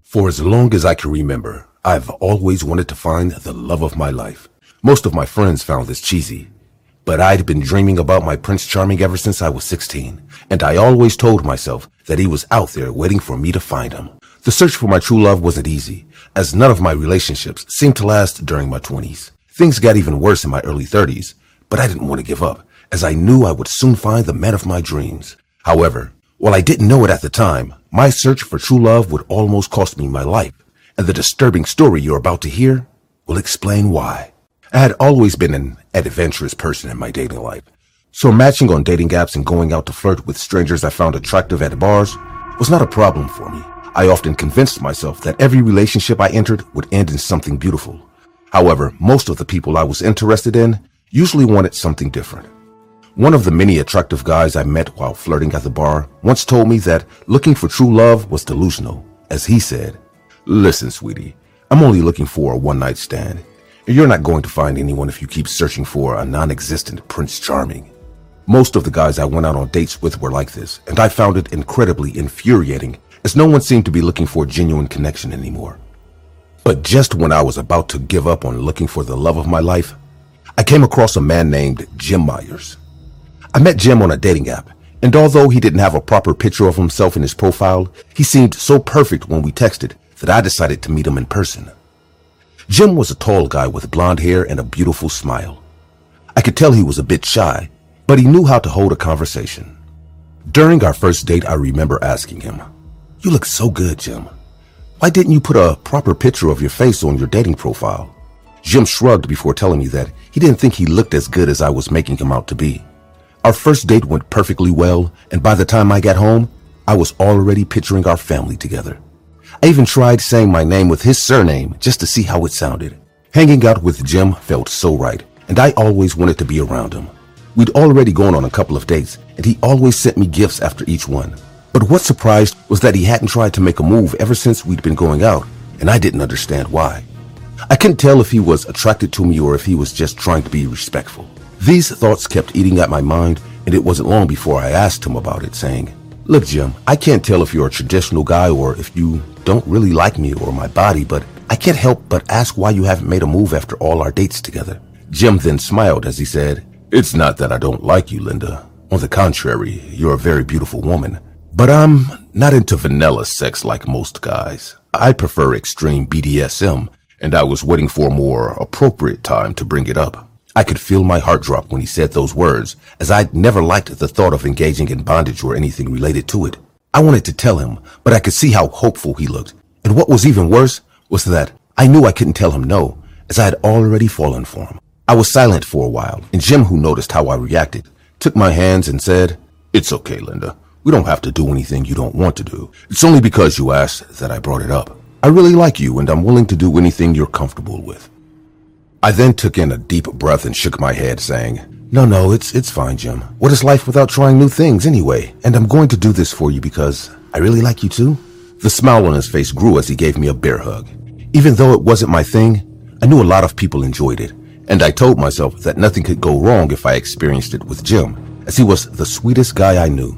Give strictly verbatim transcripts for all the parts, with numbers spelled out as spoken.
For as long as I can remember, I've always wanted to find the love of my life. Most of my friends found this cheesy, but I'd been dreaming about my Prince Charming ever since I was sixteen, and I always told myself that he was out there waiting for me to find him. The search for my true love wasn't easy, as none of my relationships seemed to last during my twenties. Things got even worse in my early thirties, but I didn't want to give up, as I knew I would soon find the man of my dreams. However, while I didn't know it at the time, my search for true love would almost cost me my life, and the disturbing story you're about to hear will explain why. I had always been an adventurous person in my dating life, so matching on dating apps and going out to flirt with strangers I found attractive at bars was not a problem for me. I often convinced myself that every relationship I entered would end in something beautiful. However, most of the people I was interested in usually wanted something different. One of the many attractive guys I met while flirting at the bar once told me that looking for true love was delusional, as he said, "Listen, sweetie, I'm only looking for a one-night stand. You're not going to find anyone if you keep searching for a non-existent Prince Charming." Most of the guys I went out on dates with were like this, and I found it incredibly infuriating, as no one seemed to be looking for a genuine connection anymore. But just when I was about to give up on looking for the love of my life, I came across a man named Jim Myers. I met Jim on a dating app, and although he didn't have a proper picture of himself in his profile, he seemed so perfect when we texted that I decided to meet him in person. Jim was a tall guy with blonde hair and a beautiful smile. I could tell he was a bit shy, but he knew how to hold a conversation. During our first date, I remember asking him, "You look so good, Jim. Why didn't you put a proper picture of your face on your dating profile?" Jim shrugged before telling me that he didn't think he looked as good as I was making him out to be. Our first date went perfectly well, and by the time I got home, I was already picturing our family together. I even tried saying my name with his surname just to see how it sounded. Hanging out with Jim felt so right, and I always wanted to be around him. We'd already gone on a couple of dates, and he always sent me gifts after each one. But what surprised was that he hadn't tried to make a move ever since we'd been going out, and I didn't understand why. I couldn't tell if he was attracted to me or if he was just trying to be respectful. These thoughts kept eating at my mind, and it wasn't long before I asked him about it, saying, "Look, Jim, I can't tell if you're a traditional guy or if you don't really like me or my body, but I can't help but ask why you haven't made a move after all our dates together." Jim then smiled as he said, "It's not that I don't like you, Linda. On the contrary, you're a very beautiful woman. But I'm not into vanilla sex like most guys. I prefer extreme B D S M, and I was waiting for a more appropriate time to bring it up." I could feel my heart drop when he said those words, as I'd never liked the thought of engaging in bondage or anything related to it. I wanted to tell him, but I could see how hopeful he looked. And what was even worse was that I knew I couldn't tell him no, as I had already fallen for him. I was silent for a while, and Jim, who noticed how I reacted, took my hands and said, "It's okay, Linda. We don't have to do anything you don't want to do. It's only because you asked that I brought it up. I really like you, and I'm willing to do anything you're comfortable with." I then took in a deep breath and shook my head, saying, No, no, it's it's fine, Jim. What is life without trying new things anyway? And I'm going to do this for you because I really like you too." The smile on his face grew as he gave me a bear hug. Even though it wasn't my thing, I knew a lot of people enjoyed it, and I told myself that nothing could go wrong if I experienced it with Jim, as he was the sweetest guy I knew.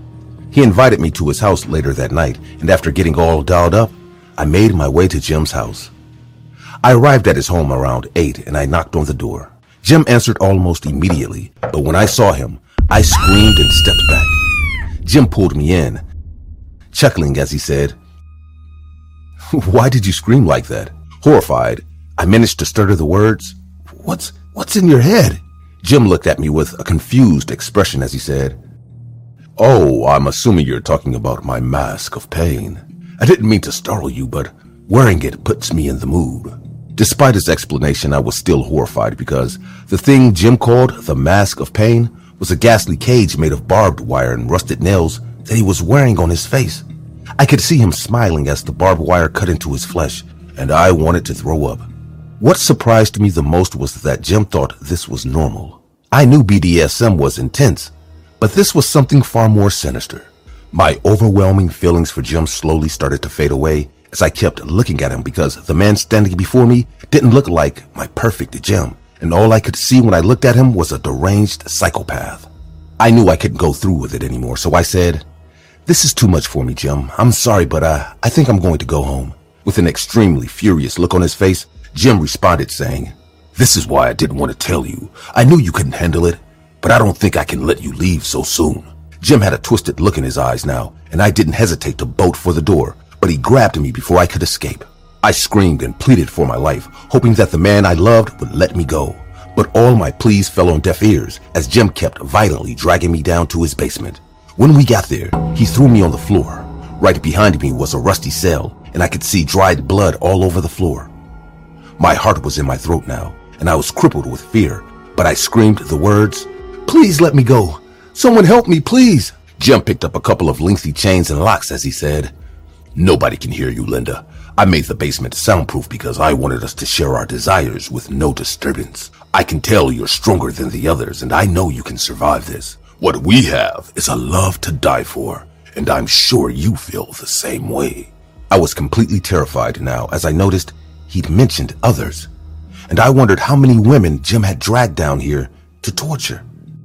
He invited me to his house later that night, and after getting all dolled up, I made my way to Jim's house. I arrived at his home around eight, and I knocked on the door. Jim answered almost immediately, but when I saw him, I screamed and stepped back. Jim pulled me in, chuckling as he said, "Why did you scream like that?" Horrified, I managed to stutter the words, What's, what's in your head?" Jim looked at me with a confused expression as he said, "Oh, I'm assuming you're talking about my mask of pain. I didn't mean to startle you, but wearing it puts me in the mood." Despite his explanation, I was still horrified because the thing Jim called the mask of pain was a ghastly cage made of barbed wire and rusted nails that he was wearing on his face. I could see him smiling as the barbed wire cut into his flesh, and I wanted to throw up. What surprised me the most was that Jim thought this was normal. I knew B D S M was intense, but this was something far more sinister. My overwhelming feelings for Jim slowly started to fade away as I kept looking at him because the man standing before me didn't look like my perfect Jim, and all I could see when I looked at him was a deranged psychopath. I knew I couldn't go through with it anymore, so I said, "This is too much for me, Jim. I'm sorry, but uh, I think I'm going to go home." With an extremely furious look on his face, Jim responded saying, "This is why I didn't want to tell you. I knew you couldn't handle it, but I don't think I can let you leave so soon." Jim had a twisted look in his eyes now, and I didn't hesitate to bolt for the door, but he grabbed me before I could escape. I screamed and pleaded for my life, hoping that the man I loved would let me go. But all my pleas fell on deaf ears as Jim kept violently dragging me down to his basement. When we got there, he threw me on the floor. Right behind me was a rusty cell, and I could see dried blood all over the floor. My heart was in my throat now, and I was crippled with fear, but I screamed the words, "Please let me go. Someone help me, please." Jim picked up a couple of lengthy chains and locks as he said, "Nobody can hear you, Linda. I made the basement soundproof because I wanted us to share our desires with no disturbance. I can tell you're stronger than the others, and I know you can survive this. What we have is a love to die for, and I'm sure you feel the same way." I was completely terrified now as I noticed he'd mentioned others, and I wondered how many women Jim had dragged down here to torture.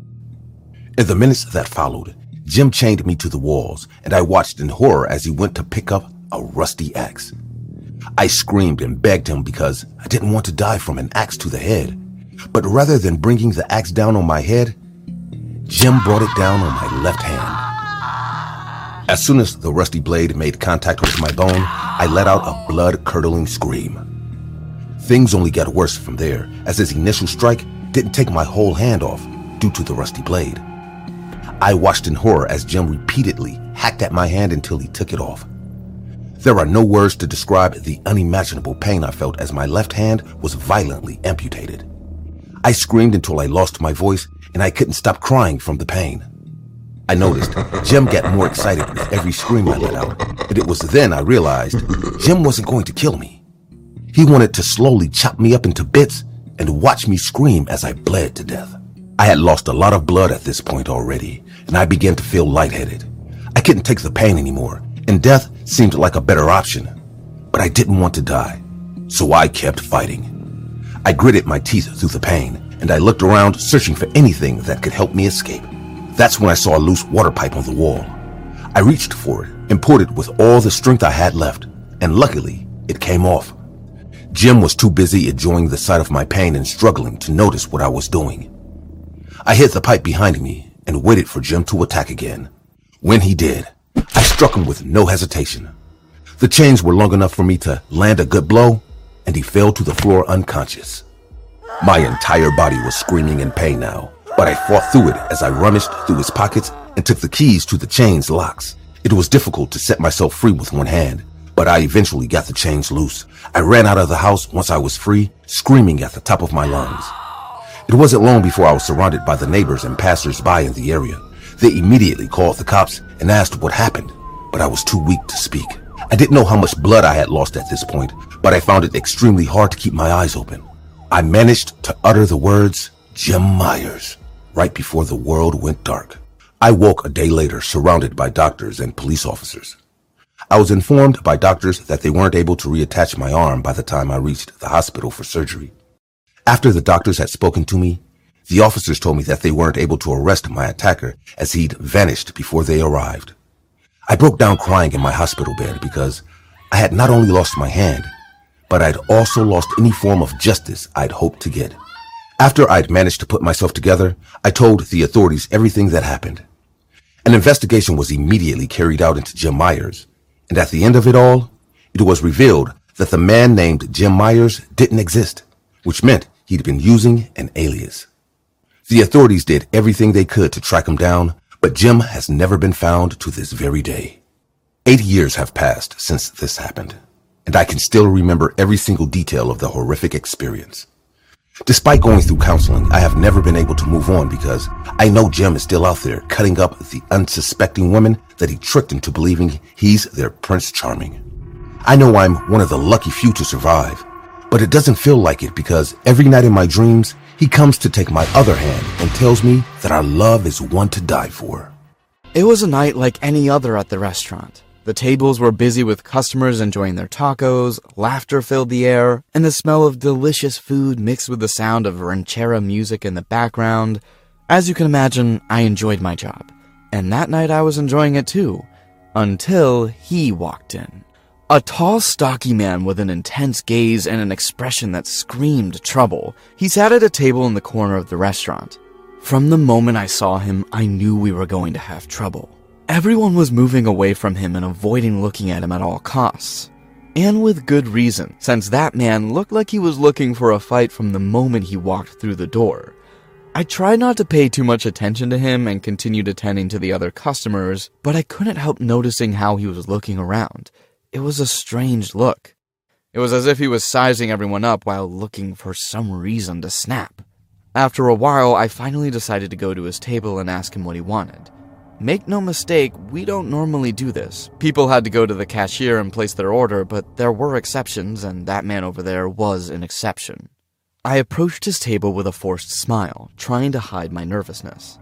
In the minutes that followed, Jim chained me to the walls, and I watched in horror as he went to pick up a rusty axe. I screamed and begged him because I didn't want to die from an axe to the head. But rather than bringing the axe down on my head, Jim brought it down on my left hand. As soon as the rusty blade made contact with my bone, I let out a blood-curdling scream. Things only got worse from there, as his initial strike didn't take my whole hand off due to the rusty blade. I watched in horror as Jim repeatedly hacked at my hand until he took it off. There are no words to describe the unimaginable pain I felt as my left hand was violently amputated. I screamed until I lost my voice, and I couldn't stop crying from the pain. I noticed Jim got more excited with every scream I let out, and it was then I realized Jim wasn't going to kill me. He wanted to slowly chop me up into bits and watch me scream as I bled to death. I had lost a lot of blood at this point already, and I began to feel lightheaded. I couldn't take the pain anymore, and death seemed like a better option. But I didn't want to die, so I kept fighting. I gritted my teeth through the pain, and I looked around searching for anything that could help me escape. That's when I saw a loose water pipe on the wall. I reached for it and pulled it with all the strength I had left, and luckily, it came off. Jim was too busy enjoying the sight of my pain and struggling to notice what I was doing. I hid the pipe behind me and waited for Jim to attack again. When he did, I struck him with no hesitation. The chains were long enough for me to land a good blow, and he fell to the floor unconscious. My entire body was screaming in pain now, but I fought through it as I rummaged through his pockets and took the keys to the chain's locks. It was difficult to set myself free with one hand, but I eventually got the chains loose. I ran out of the house once I was free, screaming at the top of my lungs. It wasn't long before I was surrounded by the neighbors and passers-by in the area. They immediately called the cops and asked what happened, but I was too weak to speak. I didn't know how much blood I had lost at this point, but I found it extremely hard to keep my eyes open. I managed to utter the words, "Jim Myers," right before the world went dark. I woke a day later surrounded by doctors and police officers. I was informed by doctors that they weren't able to reattach my arm by the time I reached the hospital for surgery. After the doctors had spoken to me, the officers told me that they weren't able to arrest my attacker as he'd vanished before they arrived. I broke down crying in my hospital bed because I had not only lost my hand, but I'd also lost any form of justice I'd hoped to get. After I'd managed to put myself together, I told the authorities everything that happened. An investigation was immediately carried out into Jim Myers, and at the end of it all, it was revealed that the man named Jim Myers didn't exist, which meant he'd been using an alias. The authorities did everything they could to track him down, but Jim has never been found to this very day. Eight years have passed since this happened, and I can still remember every single detail of the horrific experience. Despite going through counseling, I have never been able to move on because I know Jim is still out there cutting up the unsuspecting women that he tricked into believing he's their Prince Charming. I know I'm one of the lucky few to survive, but it doesn't feel like it because every night in my dreams, he comes to take my other hand and tells me that our love is one to die for. It was a night like any other at the restaurant. The tables were busy with customers enjoying their tacos, laughter filled the air, and the smell of delicious food mixed with the sound of ranchera music in the background. As you can imagine, I enjoyed my job, and that night I was enjoying it too, until he walked in. A tall, stocky man with an intense gaze and an expression that screamed trouble. He sat at a table in the corner of the restaurant. From the moment I saw him, I knew we were going to have trouble. Everyone was moving away from him and avoiding looking at him at all costs. And with good reason, since that man looked like he was looking for a fight from the moment he walked through the door. I tried not to pay too much attention to him and continued attending to the other customers, but I couldn't help noticing how he was looking around. It was a strange look. It was as if he was sizing everyone up while looking for some reason to snap. After a while, I finally decided to go to his table and ask him what he wanted. Make no mistake, we don't normally do this. People had to go to the cashier and place their order, but there were exceptions, and that man over there was an exception. I approached his table with a forced smile, trying to hide my nervousness.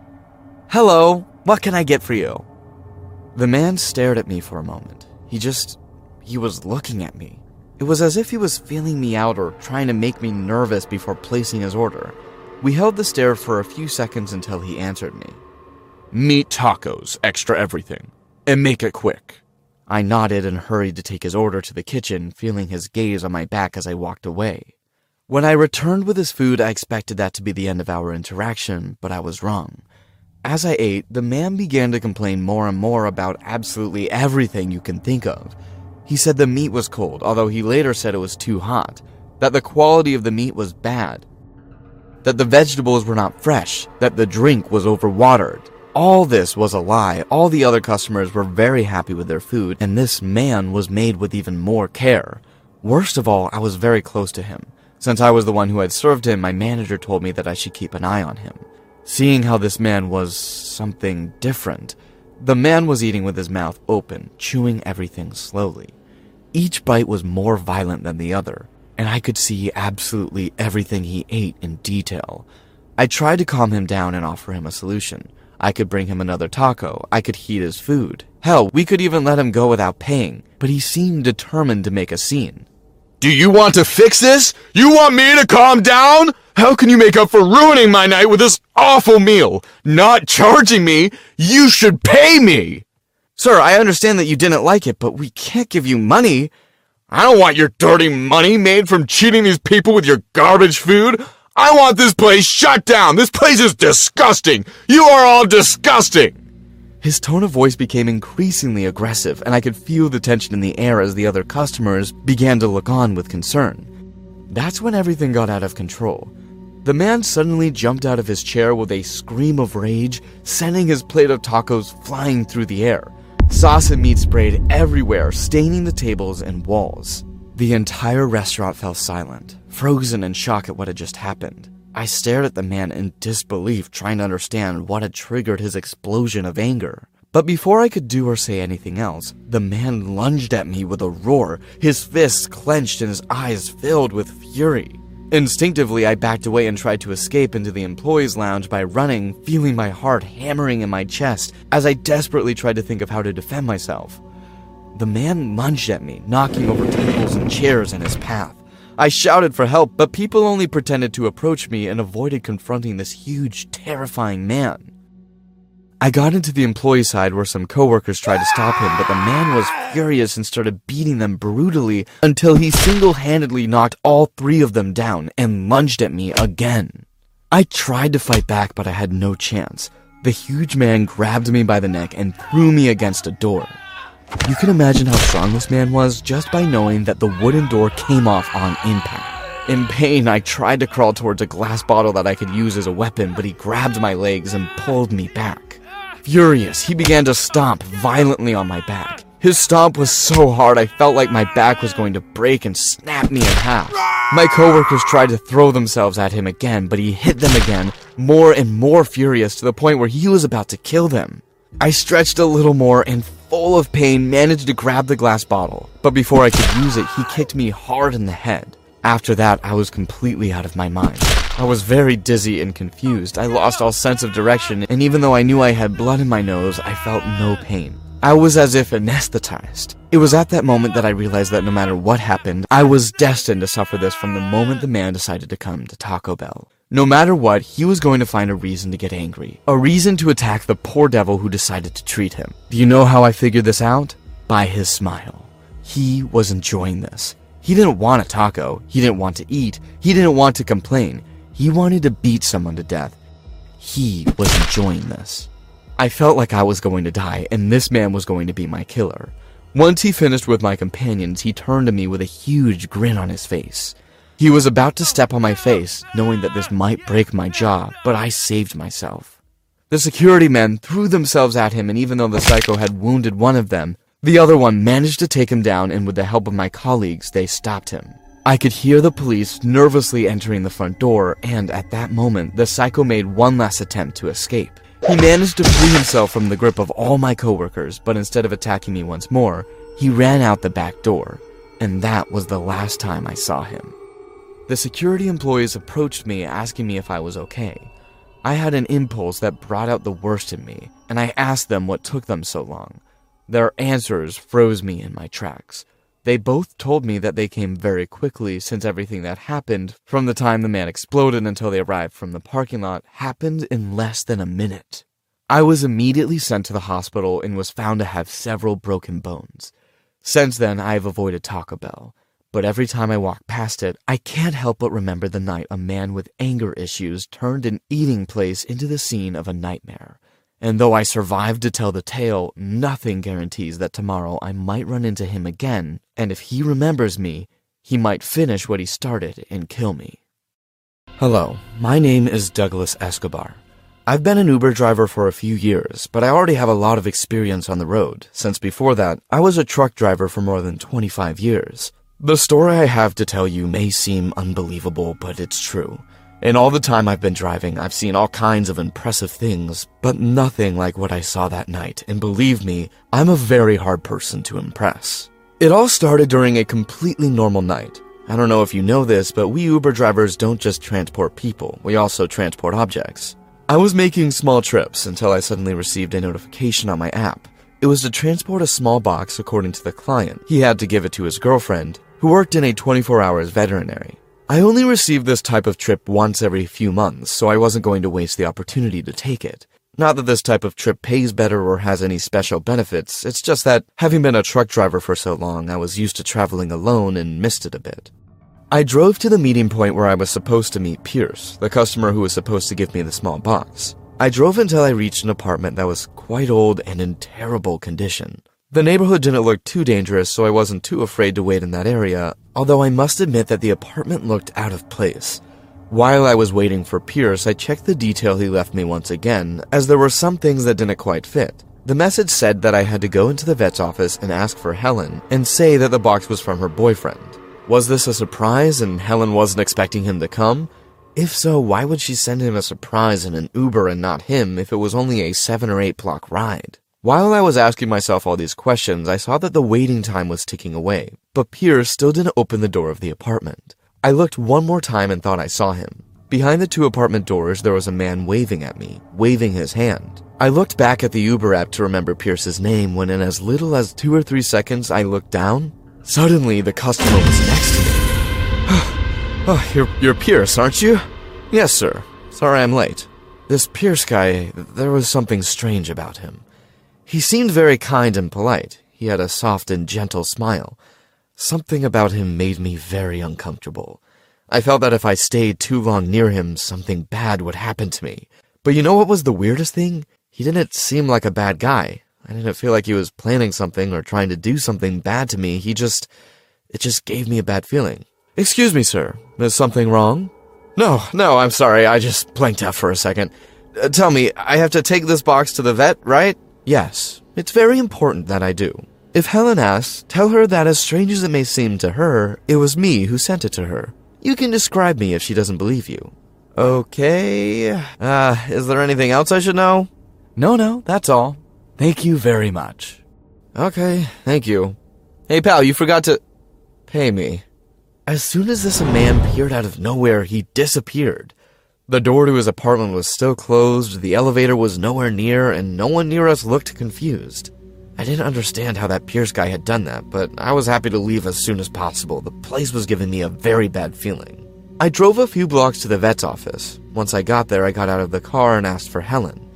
"Hello, what can I get for you?" The man stared at me for a moment. He just... he was looking at me. It was as if he was feeling me out or trying to make me nervous before placing his order. We held the stare for a few seconds until he answered me. "Meat tacos, extra everything. And make it quick." I nodded and hurried to take his order to the kitchen, feeling his gaze on my back as I walked away. When I returned with his food, I expected that to be the end of our interaction, but I was wrong. As I ate, the man began to complain more and more about absolutely everything you can think of. He said the meat was cold, although he later said it was too hot, that the quality of the meat was bad, that the vegetables were not fresh, that the drink was overwatered. All this was a lie. All the other customers were very happy with their food, and this man was made with even more care. Worst of all, I was very close to him. Since I was the one who had served him, my manager told me that I should keep an eye on him. Seeing how this man was something different, the man was eating with his mouth open, chewing everything slowly. Each bite was more violent than the other, and I could see absolutely everything he ate in detail. I tried to calm him down and offer him a solution. I could bring him another taco, I could heat his food. Hell, we could even let him go without paying, but he seemed determined to make a scene. "Do you want to fix this? You want me to calm down? How can you make up for ruining my night with this awful meal? Not charging me? You should pay me!" "Sir, I understand that you didn't like it, but we can't give you money." "I don't want your dirty money made from cheating these people with your garbage food. I want this place shut down. This place is disgusting. You are all disgusting." His tone of voice became increasingly aggressive, and I could feel the tension in the air as the other customers began to look on with concern. That's when everything got out of control. The man suddenly jumped out of his chair with a scream of rage, sending his plate of tacos flying through the air. Sauce and meat sprayed everywhere, staining the tables and walls. The entire restaurant fell silent, frozen in shock at what had just happened. I stared at the man in disbelief, trying to understand what had triggered his explosion of anger. But before I could do or say anything else, the man lunged at me with a roar, his fists clenched and his eyes filled with fury. Instinctively, I backed away and tried to escape into the employees' lounge by running, feeling my heart hammering in my chest as I desperately tried to think of how to defend myself. The man lunged at me, knocking over tables and chairs in his path. I shouted for help, but people only pretended to approach me and avoided confronting this huge, terrifying man. I got into the employee side where some coworkers tried to stop him, but the man was furious and started beating them brutally until he single-handedly knocked all three of them down and lunged at me again. I tried to fight back, but I had no chance. The huge man grabbed me by the neck and threw me against a door. You can imagine how strong this man was just by knowing that the wooden door came off on impact. In pain, I tried to crawl towards a glass bottle that I could use as a weapon, but he grabbed my legs and pulled me back. Furious, he began to stomp violently on my back. His stomp was so hard I felt like my back was going to break and snap me in half. My coworkers tried to throw themselves at him again, but he hit them again, more and more furious to the point where he was about to kill them. I stretched a little more and, full of pain, managed to grab the glass bottle, but before I could use it, he kicked me hard in the head. After that, I was completely out of my mind. I was very dizzy and confused. I lost all sense of direction, and even though I knew I had blood in my nose, I felt no pain. I was as if anesthetized. It was at that moment that I realized that no matter what happened, I was destined to suffer this from the moment the man decided to come to Taco Bell. No matter what, he was going to find a reason to get angry. A reason to attack the poor devil who decided to treat him. Do you know how I figured this out? By his smile. He was enjoying this. He didn't want a taco. He didn't want to eat. He didn't want to complain. He wanted to beat someone to death. He was enjoying this. I felt like I was going to die, and this man was going to be my killer. Once he finished with my companions, he turned to me with a huge grin on his face. He was about to step on my face, knowing that this might break my jaw, but I saved myself. The security men threw themselves at him, and even though the psycho had wounded one of them, the other one managed to take him down, and with the help of my colleagues, they stopped him. I could hear the police nervously entering the front door, and at that moment, the psycho made one last attempt to escape. He managed to free himself from the grip of all my coworkers, but instead of attacking me once more, he ran out the back door, and that was the last time I saw him. The security employees approached me asking me if I was okay. I had an impulse that brought out the worst in me, and I asked them what took them so long. Their answers froze me in my tracks. They both told me that they came very quickly since everything that happened, from the time the man exploded until they arrived from the parking lot, happened in less than a minute. I was immediately sent to the hospital and was found to have several broken bones. Since then, I have avoided Taco Bell, but every time I walk past it, I can't help but remember the night a man with anger issues turned an eating place into the scene of a nightmare. And though I survived to tell the tale, nothing guarantees that tomorrow I might run into him again, and if he remembers me, he might finish what he started and kill me. Hello, my name is Douglas Escobar. I've been an Uber driver for a few years, but I already have a lot of experience on the road, since before that, I was a truck driver for more than twenty-five years. The story I have to tell you may seem unbelievable, but it's true. In all the time I've been driving, I've seen all kinds of impressive things, but nothing like what I saw that night, and believe me, I'm a very hard person to impress. It all started during a completely normal night. I don't know if you know this, but we Uber drivers don't just transport people, we also transport objects. I was making small trips until I suddenly received a notification on my app. It was to transport a small box according to the client. He had to give it to his girlfriend, who worked in a twenty-four hours veterinary. I only received this type of trip once every few months, so I wasn't going to waste the opportunity to take it. Not that this type of trip pays better or has any special benefits, it's just that, having been a truck driver for so long, I was used to traveling alone and missed it a bit. I drove to the meeting point where I was supposed to meet Pierce, the customer who was supposed to give me the small box. I drove until I reached an apartment that was quite old and in terrible condition. The neighborhood didn't look too dangerous, so I wasn't too afraid to wait in that area, although I must admit that the apartment looked out of place. While I was waiting for Pierce, I checked the detail he left me once again, as there were some things that didn't quite fit. The message said that I had to go into the vet's office and ask for Helen, and say that the box was from her boyfriend. Was this a surprise and Helen wasn't expecting him to come? If so, why would she send him a surprise in an Uber and not him if it was only a seven or eight block ride? While I was asking myself all these questions, I saw that the waiting time was ticking away, but Pierce still didn't open the door of the apartment. I looked one more time and thought I saw him. Behind the two apartment doors, there was a man waving at me, waving his hand. I looked back at the Uber app to remember Pierce's name when in as little as two or three seconds I looked down. Suddenly, the customer was next to me. Oh, you're, you're Pierce, aren't you? Yes, sir. Sorry I'm late. This Pierce guy, there was something strange about him. He seemed very kind and polite. He had a soft and gentle smile. Something about him made me very uncomfortable. I felt that if I stayed too long near him, something bad would happen to me. But you know what was the weirdest thing? He didn't seem like a bad guy. I didn't feel like he was planning something or trying to do something bad to me. He just... it just gave me a bad feeling. Excuse me, sir. Is something wrong? No, no, I'm sorry. I just blanked out for a second. Uh, tell me, I have to take this box to the vet, right? Yes, it's very important that I do. If Helen asks, tell her that as strange as it may seem to her, it was me who sent it to her. You can describe me if she doesn't believe you. Okay, uh, is there anything else I should know? No, no, that's all. Thank you very much. Okay, thank you. Hey pal, you forgot to pay me. As soon as this man appeared out of nowhere, he disappeared. The door to his apartment was still closed, the elevator was nowhere near, and no one near us looked confused. I didn't understand how that Pierce guy had done that, but I was happy to leave as soon as possible. The place was giving me a very bad feeling. I drove a few blocks to the vet's office. Once I got there, I got out of the car and asked for Helen.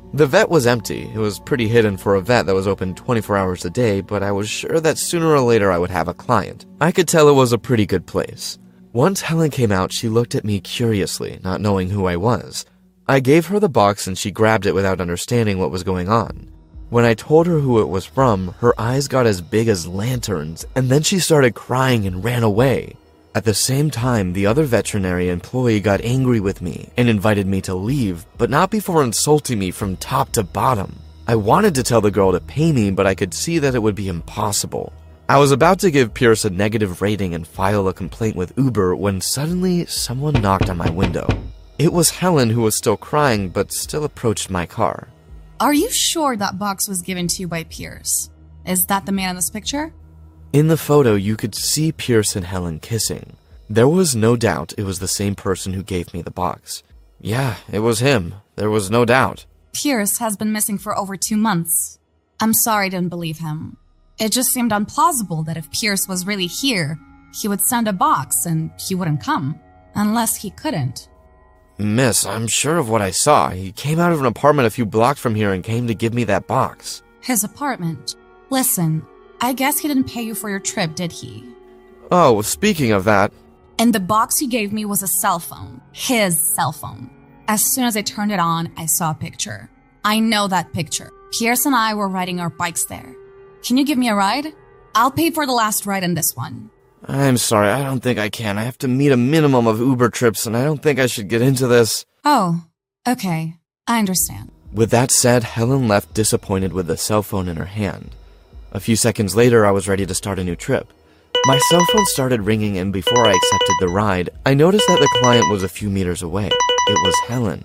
The vet was empty. It was pretty hidden for a vet that was open twenty-four hours a day, but I was sure that sooner or later I would have a client. I could tell it was a pretty good place. Once Helen came out, she looked at me curiously, not knowing who I was. I gave her the box and she grabbed it without understanding what was going on. When I told her who it was from, her eyes got as big as lanterns, and then she started crying and ran away. At the same time, the other veterinary employee got angry with me and invited me to leave, but not before insulting me from top to bottom. I wanted to tell the girl to pay me, but I could see that it would be impossible. I was about to give Pierce a negative rating and file a complaint with Uber when suddenly someone knocked on my window. It was Helen, who was still crying but still approached my car. Are you sure that box was given to you by Pierce? Is that the man in this picture? In the photo, you could see Pierce and Helen kissing. There was no doubt it was the same person who gave me the box. Yeah, it was him. There was no doubt. Pierce has been missing for over two months. I'm sorry I didn't believe him. It just seemed implausible that if Pierce was really here, he would send a box and he wouldn't come. Unless he couldn't. Miss, I'm sure of what I saw. He came out of an apartment a few blocks from here and came to give me that box. His apartment? Listen, I guess he didn't pay you for your trip, did he? Oh, speaking of that... And the box he gave me was a cell phone. His cell phone. As soon as I turned it on, I saw a picture. I know that picture. Pierce and I were riding our bikes there. Can you give me a ride? I'll pay for the last ride in this one. I'm sorry, I don't think I can. I have to meet a minimum of Uber trips, and I don't think I should get into this. Oh, okay. I understand. With that said, Helen left disappointed with the cell phone in her hand. A few seconds later, I was ready to start a new trip. My cell phone started ringing, and before I accepted the ride, I noticed that the client was a few meters away. It was Helen.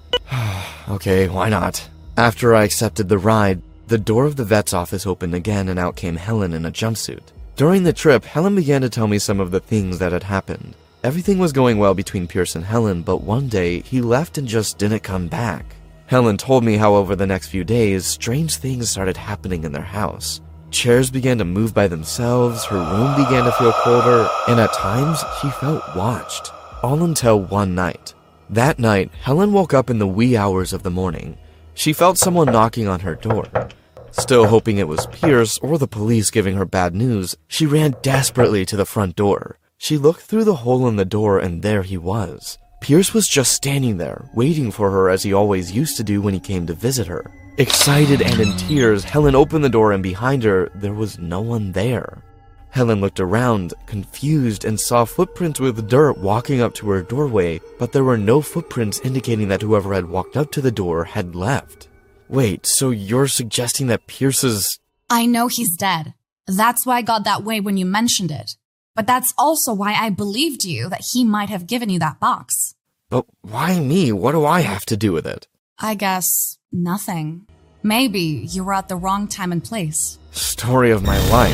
Okay, why not? After I accepted the ride, the door of the vet's office opened again, and out came Helen in a jumpsuit. During the trip, Helen began to tell me some of the things that had happened. Everything was going well between Pierce and Helen, but one day, he left and just didn't come back. Helen told me how over the next few days, strange things started happening in their house. Chairs began to move by themselves, her room began to feel colder, and at times, she felt watched. All until one night. That night, Helen woke up in the wee hours of the morning. She felt someone knocking on her door. Still hoping it was Pierce or the police giving her bad news, she ran desperately to the front door. She looked through the hole in the door, and there he was. Pierce was just standing there, waiting for her as he always used to do when he came to visit her. Excited and in tears, Helen opened the door, and behind her, there was no one there. Helen looked around, confused, and saw footprints with dirt walking up to her doorway, but there were no footprints indicating that whoever had walked up to the door had left. Wait, so you're suggesting that Pierce is... I know he's dead. That's why I got that way when you mentioned it. But that's also why I believed you that he might have given you that box. But why me? What do I have to do with it? I guess nothing. Maybe you were at the wrong time and place. Story of my life.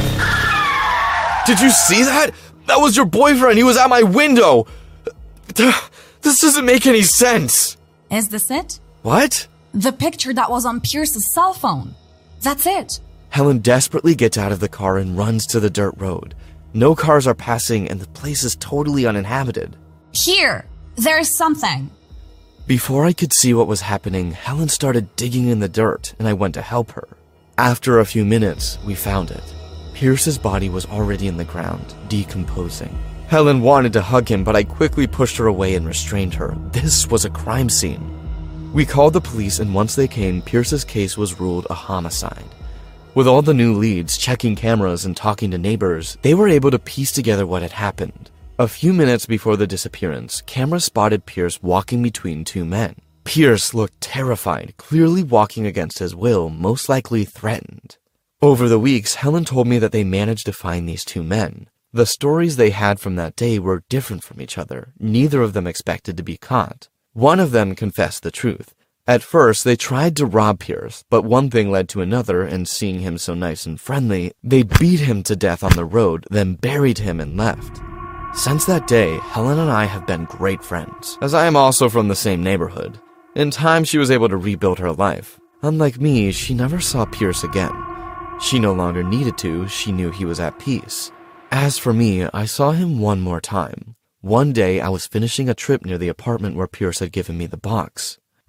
Did you see that? That was your boyfriend. He was at my window. This doesn't make any sense. Is this it? What? The picture that was on Pierce's cell phone. That's it. Helen desperately gets out of the car and runs to the dirt road. No cars are passing, and the place is totally uninhabited. Here! There's something! Before I could see what was happening, Helen started digging in the dirt, and I went to help her. After a few minutes, we found it. Pierce's body was already in the ground, decomposing. Helen wanted to hug him, but I quickly pushed her away and restrained her. This was a crime scene. We called the police, and once they came, Pierce's case was ruled a homicide. With all the new leads, checking cameras, and talking to neighbors, they were able to piece together what had happened. A few minutes before the disappearance, cameras spotted Pierce walking between two men. Pierce looked terrified, clearly walking against his will, most likely threatened. Over the weeks, Helen told me that they managed to find these two men. The stories they had from that day were different from each other. Neither of them expected to be caught. One of them confessed the truth. At first, they tried to rob Pierce, but one thing led to another, and seeing him so nice and friendly, they beat him to death on the road, then buried him and left. Since that day, Helen and I have been great friends, as I am also from the same neighborhood. In time, she was able to rebuild her life. Unlike me, she never saw Pierce again. She no longer needed to, she knew he was at peace. As for me, I saw him one more time. One day, I was finishing a trip near the apartment where Pierce had given me the box.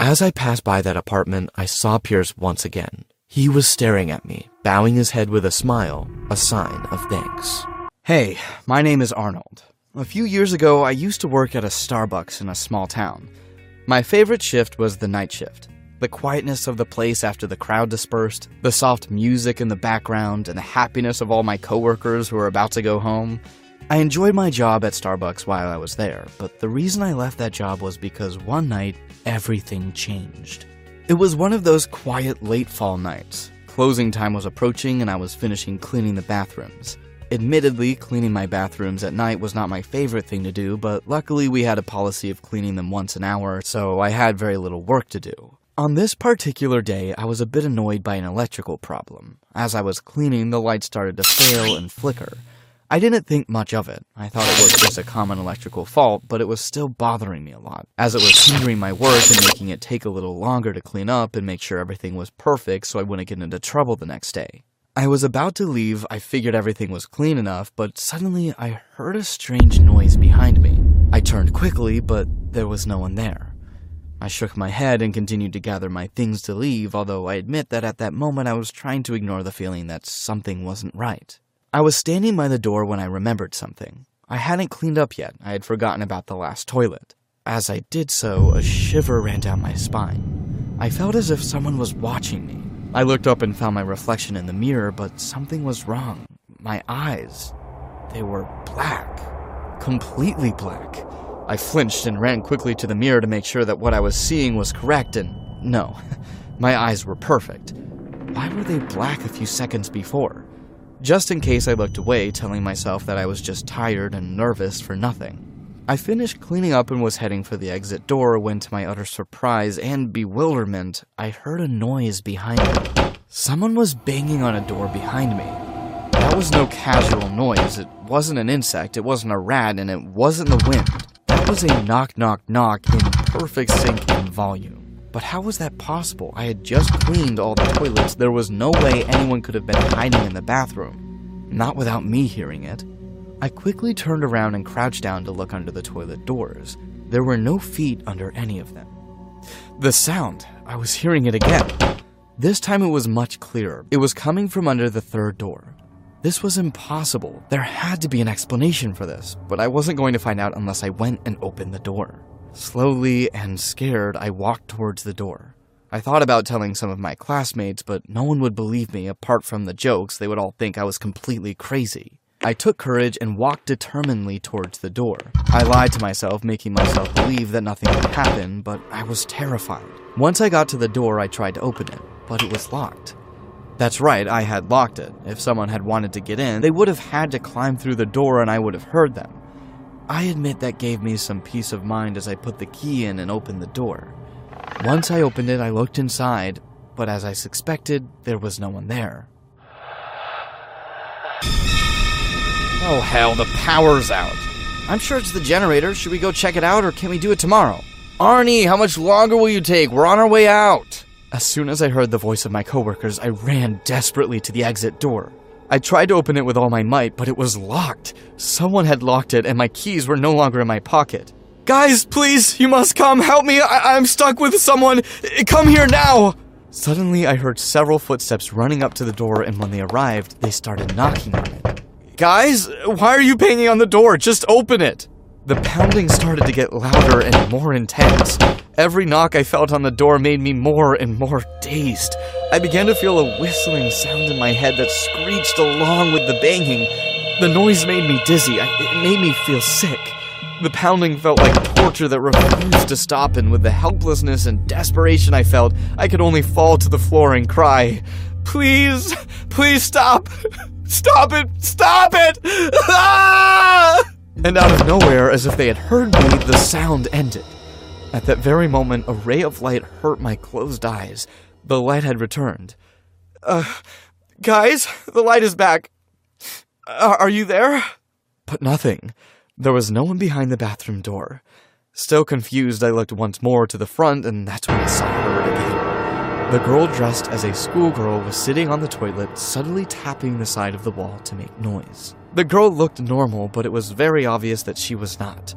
As I passed by that apartment, I saw Pierce once again. He was staring at me, bowing his head with a smile, a sign of thanks. Hey, my name is Arnold. A few years ago, I used to work at a Starbucks in a small town. My favorite shift was the night shift. The quietness of the place after the crowd dispersed, the soft music in the background, and the happiness of all my coworkers who were about to go home. I enjoyed my job at Starbucks while I was there, but the reason I left that job was because one night, everything changed. It was one of those quiet late fall nights. Closing time was approaching and I was finishing cleaning the bathrooms. Admittedly, cleaning my bathrooms at night was not my favorite thing to do, but luckily we had a policy of cleaning them once an hour, so I had very little work to do. On this particular day, I was a bit annoyed by an electrical problem. As I was cleaning, the lights started to fail and flicker. I didn't think much of it. I thought it was just a common electrical fault, but it was still bothering me a lot, as it was hindering my work and making it take a little longer to clean up and make sure everything was perfect so I wouldn't get into trouble the next day. I was about to leave, I figured everything was clean enough, but suddenly I heard a strange noise behind me. I turned quickly, but there was no one there. I shook my head and continued to gather my things to leave, although I admit that at that moment I was trying to ignore the feeling that something wasn't right. I was standing by the door when I remembered something. I hadn't cleaned up yet. I had forgotten about the last toilet. As I did so, a shiver ran down my spine. I felt as if someone was watching me. I looked up and found my reflection in the mirror, but something was wrong. My eyes, they were black. Completely black. I flinched and ran quickly to the mirror to make sure that what I was seeing was correct, and no, my eyes were perfect. Why were they black a few seconds before? Just in case, I looked away, telling myself that I was just tired and nervous for nothing. I finished cleaning up and was heading for the exit door when, to my utter surprise and bewilderment, I heard a noise behind me. Someone was banging on a door behind me. That was no casual noise. It wasn't an insect, it wasn't a rat, and it wasn't the wind. That was a knock, knock, knock in perfect sync and volume. But how was that possible? I had just cleaned all the toilets. There was no way anyone could have been hiding in the bathroom. Not without me hearing it. I quickly turned around and crouched down to look under the toilet doors. There were no feet under any of them. The sound, I was hearing it again. This time it was much clearer. It was coming from under the third door. This was impossible. There had to be an explanation for this, but I wasn't going to find out unless I went and opened the door. Slowly and scared, I walked towards the door. I thought about telling some of my classmates, but no one would believe me. Apart from the jokes, they would all think I was completely crazy. I took courage and walked determinedly towards the door. I lied to myself, making myself believe that nothing would happen, but I was terrified. Once I got to the door, I tried to open it, but it was locked. That's right, I had locked it. If someone had wanted to get in, they would have had to climb through the door and I would have heard them. I admit that gave me some peace of mind as I put the key in and opened the door. Once I opened it, I looked inside, but as I suspected, there was no one there. Oh hell, the power's out. I'm sure it's the generator. Should we go check it out or can we do it tomorrow? Arnie, how much longer will you take? We're on our way out. As soon as I heard the voice of my coworkers, I ran desperately to the exit door. I tried to open it with all my might, but it was locked. Someone had locked it, and my keys were no longer in my pocket. Guys, please, you must come. Help me. I- I'm stuck with someone. Come here now. Suddenly, I heard several footsteps running up to the door, and when they arrived, they started knocking on it. Guys, why are you banging on the door? Just open it. The pounding started to get louder and more intense. Every knock I felt on the door made me more and more dazed. I began to feel a whistling sound in my head that screeched along with the banging. The noise made me dizzy. I, it made me feel sick. The pounding felt like torture that refused to stop, and with the helplessness and desperation I felt, I could only fall to the floor and cry, "Please, please stop! Stop it! Stop it! Ah!" And out of nowhere, as if they had heard me, the sound ended. At that very moment, a ray of light hurt my closed eyes. The light had returned. Uh, guys, the light is back. Uh, are you there? But nothing. There was no one behind the bathroom door. Still confused, I looked once more to the front, and that's when I saw her again. The girl dressed as a schoolgirl was sitting on the toilet, subtly tapping the side of the wall to make noise. The girl looked normal, but it was very obvious that she was not.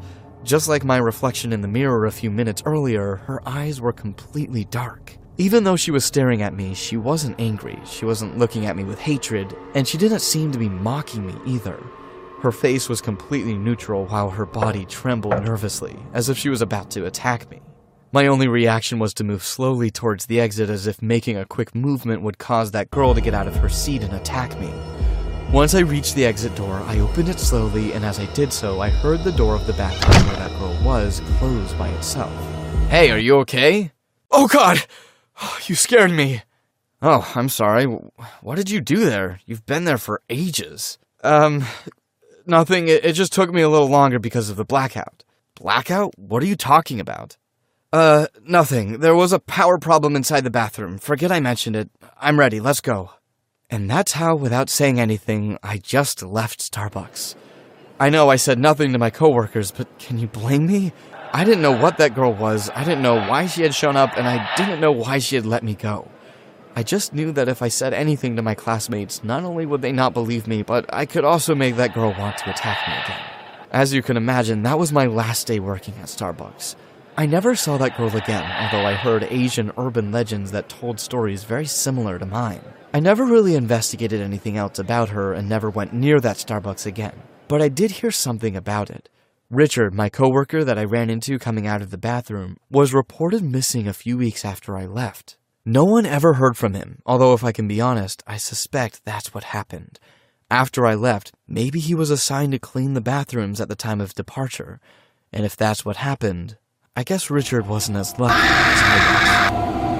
Just like my reflection in the mirror a few minutes earlier, her eyes were completely dark. Even though she was staring at me, she wasn't angry, she wasn't looking at me with hatred, and she didn't seem to be mocking me either. Her face was completely neutral while her body trembled nervously, as if she was about to attack me. My only reaction was to move slowly towards the exit as if making a quick movement would cause that girl to get out of her seat and attack me. Once I reached the exit door, I opened it slowly, and as I did so, I heard the door of the bathroom where that girl was close by itself. Hey, are you okay? Oh god! You scared me. Oh, I'm sorry. What did you do there? You've been there for ages. Um, nothing. It, it just took me a little longer because of the blackout. Blackout? What are you talking about? Uh, nothing. There was a power problem inside the bathroom. Forget I mentioned it. I'm ready. Let's go. And that's how, without saying anything, I just left Starbucks. I know I said nothing to my coworkers, but can you blame me? I didn't know what that girl was, I didn't know why she had shown up, and I didn't know why she had let me go. I just knew that if I said anything to my classmates, not only would they not believe me, but I could also make that girl want to attack me again. As you can imagine, that was my last day working at Starbucks. I never saw that girl again, although I heard Asian urban legends that told stories very similar to mine. I never really investigated anything else about her and never went near that Starbucks again, but I did hear something about it. Richard, my coworker that I ran into coming out of the bathroom, was reported missing a few weeks after I left. No one ever heard from him, although if I can be honest, I suspect that's what happened. After I left, maybe he was assigned to clean the bathrooms at the time of departure, and if that's what happened, I guess Richard wasn't as lucky as I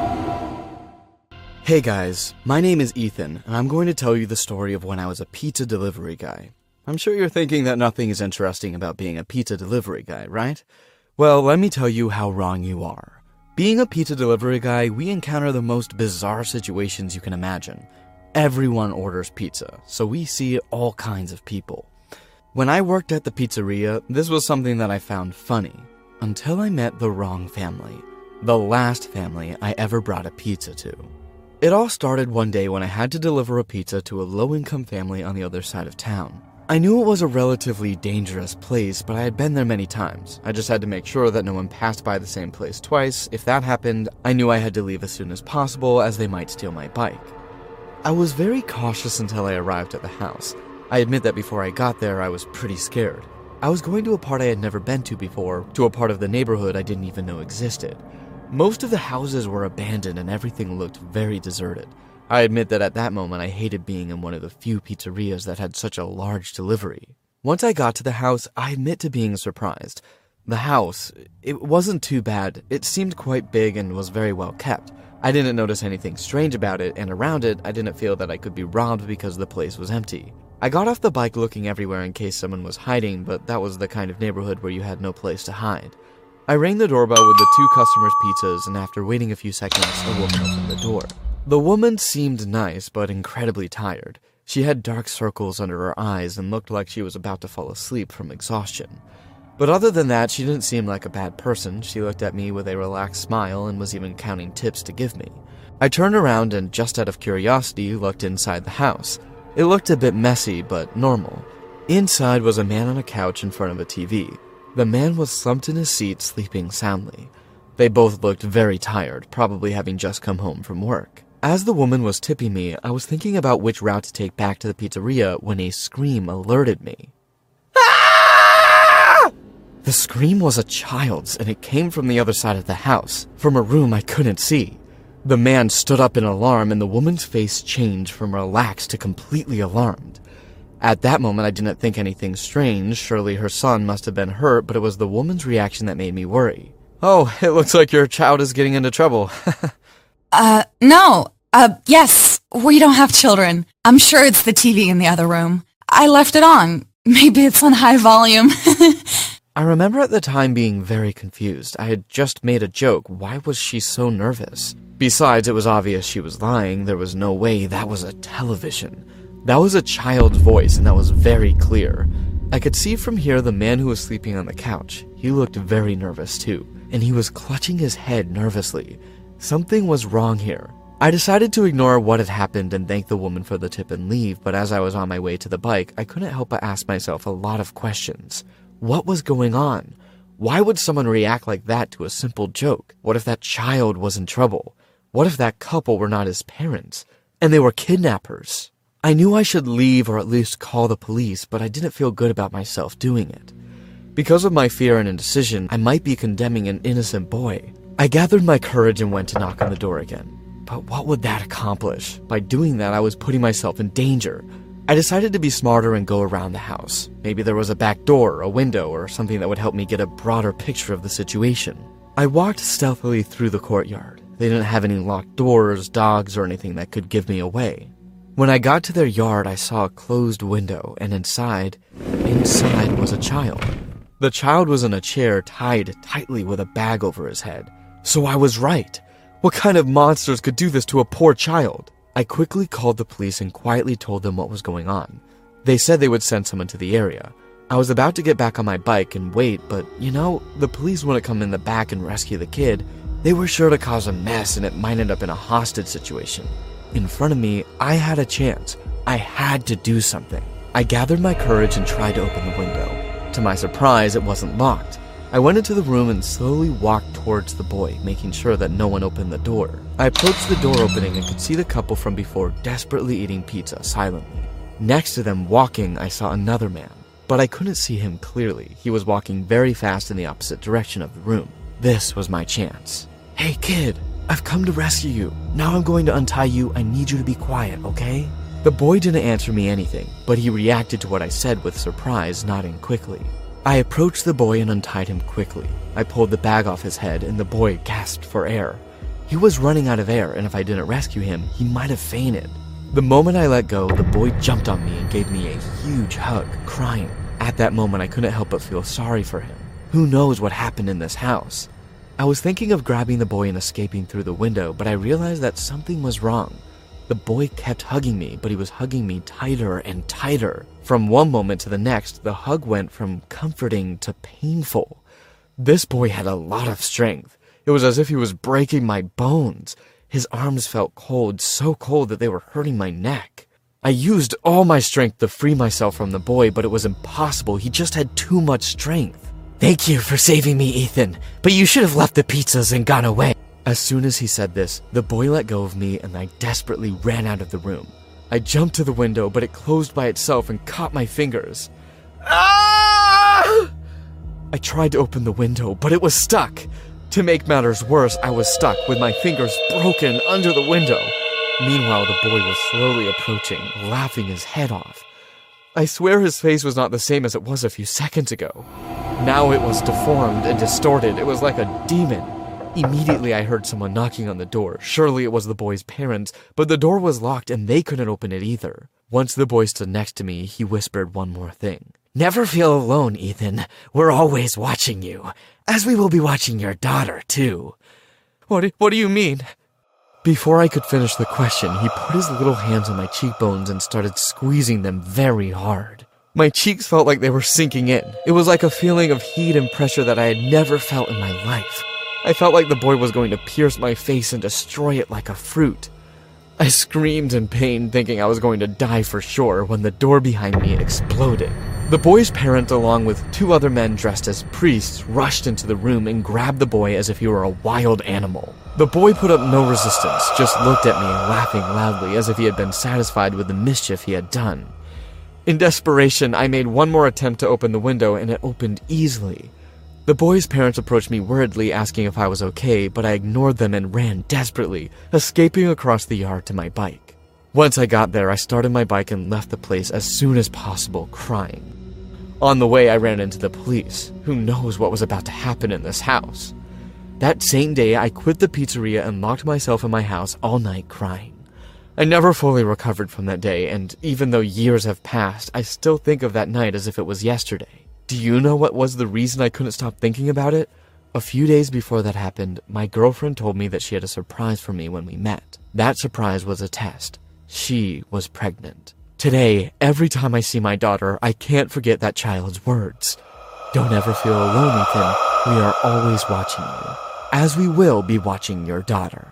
was. Hey guys, my name is Ethan, and I'm going to tell you the story of when I was a pizza delivery guy. I'm sure you're thinking that nothing is interesting about being a pizza delivery guy, right? Well, let me tell you how wrong you are. Being a pizza delivery guy, we encounter the most bizarre situations you can imagine. Everyone orders pizza, so we see all kinds of people. When I worked at the pizzeria, this was something that I found funny, until I met the wrong family. The last family I ever brought a pizza to. It all started one day when I had to deliver a pizza to a low-income family on the other side of town. I knew it was a relatively dangerous place, but I had been there many times. I just had to make sure that no one passed by the same place twice. If that happened, I knew I had to leave as soon as possible, as they might steal my bike. I was very cautious until I arrived at the house. I admit that before I got there, I was pretty scared. I was going to a part I had never been to before, to a part of the neighborhood I didn't even know existed. Most of the houses were abandoned and everything looked very deserted. I admit that at that moment I hated being in one of the few pizzerias that had such a large delivery. Once I got to the house, I admit to being surprised. The house, it wasn't too bad. It seemed quite big and was very well kept. I didn't notice anything strange about it, and around it, I didn't feel that I could be robbed because the place was empty. I got off the bike looking everywhere in case someone was hiding, but that was the kind of neighborhood where you had no place to hide. I rang the doorbell with the two customers' pizzas, and after waiting a few seconds, a woman opened the door. The woman seemed nice, but incredibly tired. She had dark circles under her eyes and looked like she was about to fall asleep from exhaustion. But other than that, she didn't seem like a bad person. She looked at me with a relaxed smile and was even counting tips to give me. I turned around and, just out of curiosity, looked inside the house. It looked a bit messy, but normal. Inside was a man on a couch in front of a T V. The man was slumped in his seat, sleeping soundly. They both looked very tired, probably having just come home from work. As the woman was tipping me, I was thinking about which route to take back to the pizzeria when a scream alerted me. Ah! The scream was a child's, and it came from the other side of the house, from a room I couldn't see. The man stood up in alarm, and the woman's face changed from relaxed to completely alarmed. At that moment, I didn't think anything strange. Surely her son must have been hurt, but it was the woman's reaction that made me worry. Oh, it looks like your child is getting into trouble. Uh, no. Uh, yes, we don't have children. I'm sure it's the T V in the other room. I left it on. Maybe it's on high volume. I remember at the time being very confused. I had just made a joke. Why was she so nervous? Besides, it was obvious she was lying. There was no way that was a television. That was a child's voice, and that was very clear. I could see from here the man who was sleeping on the couch. He looked very nervous too, and he was clutching his head nervously. Something was wrong here. I decided to ignore what had happened and thank the woman for the tip and leave, but as I was on my way to the bike, I couldn't help but ask myself a lot of questions. What was going on? Why would someone react like that to a simple joke? What if that child was in trouble? What if that couple were not his parents, and they were kidnappers? I knew I should leave or at least call the police, but I didn't feel good about myself doing it. Because of my fear and indecision, I might be condemning an innocent boy. I gathered my courage and went to knock on the door again. But what would that accomplish? By doing that, I was putting myself in danger. I decided to be smarter and go around the house. Maybe there was a back door, a window, or something that would help me get a broader picture of the situation. I walked stealthily through the courtyard. They didn't have any locked doors, dogs, or anything that could give me away. When I got to their yard, I saw a closed window, and inside, inside was a child. The child was in a chair tied tightly with a bag over his head. So I was right. What kind of monsters could do this to a poor child? I quickly called the police and quietly told them what was going on. They said they would send someone to the area. I was about to get back on my bike and wait, but, you know, the police wouldn't come in the back and rescue the kid. They were sure to cause a mess and it might end up in a hostage situation. In front of me, I had a chance. I had to do something. I gathered my courage and tried to open the window. To my surprise, it wasn't locked. I went into the room and slowly walked towards the boy, making sure that no one opened the door. I approached the door opening and could see the couple from before desperately eating pizza silently. Next to them, walking, I saw another man, but I couldn't see him clearly. He was walking very fast in the opposite direction of the room. This was my chance. "Hey kid, I've come to rescue you. Now I'm going to untie you. I need you to be quiet, okay?" The boy didn't answer me anything, but he reacted to what I said with surprise, nodding quickly. I approached the boy and untied him quickly. I pulled the bag off his head and the boy gasped for air. He was running out of air, and if I didn't rescue him, he might have fainted. The moment I let go, the boy jumped on me and gave me a huge hug, crying. At that moment, I couldn't help but feel sorry for him. Who knows what happened in this house? I was thinking of grabbing the boy and escaping through the window, but I realized that something was wrong. The boy kept hugging me, but he was hugging me tighter and tighter. From one moment to the next, the hug went from comforting to painful. This boy had a lot of strength. It was as if he was breaking my bones. His arms felt cold, so cold that they were hurting my neck. I used all my strength to free myself from the boy, but it was impossible. He just had too much strength. "Thank you for saving me, Ethan, but you should have left the pizzas and gone away." As soon as he said this, the boy let go of me and I desperately ran out of the room. I jumped to the window, but it closed by itself and caught my fingers. Ah! I tried to open the window, but it was stuck. To make matters worse, I was stuck with my fingers broken under the window. Meanwhile, the boy was slowly approaching, laughing his head off. I swear his face was not the same as it was a few seconds ago. Now it was deformed and distorted. It was like a demon. Immediately, I heard someone knocking on the door. Surely it was the boy's parents, but the door was locked and they couldn't open it either. Once the boy stood next to me, he whispered one more thing. "Never feel alone, Ethan. We're always watching you, as we will be watching your daughter, too." What do, what do you mean? Before I could finish the question, he put his little hands on my cheekbones and started squeezing them very hard. My cheeks felt like they were sinking in. It was like a feeling of heat and pressure that I had never felt in my life. I felt like the boy was going to pierce my face and destroy it like a fruit. I screamed in pain, thinking I was going to die for sure, when the door behind me exploded. The boy's parent, along with two other men dressed as priests, rushed into the room and grabbed the boy as if he were a wild animal. The boy put up no resistance, just looked at me, laughing loudly as if he had been satisfied with the mischief he had done. In desperation, I made one more attempt to open the window, and it opened easily. The boy's parents approached me worriedly, asking if I was okay, but I ignored them and ran desperately, escaping across the yard to my bike. Once I got there, I started my bike and left the place as soon as possible, crying. On the way, I ran into the police. Who knows what was about to happen in this house? That same day, I quit the pizzeria and locked myself in my house all night crying. I never fully recovered from that day, and even though years have passed, I still think of that night as if it was yesterday. Do you know what was the reason I couldn't stop thinking about it? A few days before that happened, my girlfriend told me that she had a surprise for me when we met. That surprise was a test. She was pregnant. Today, every time I see my daughter, I can't forget that child's words. Don't ever feel alone, Ethan. We are always watching you, as we will be watching your daughter.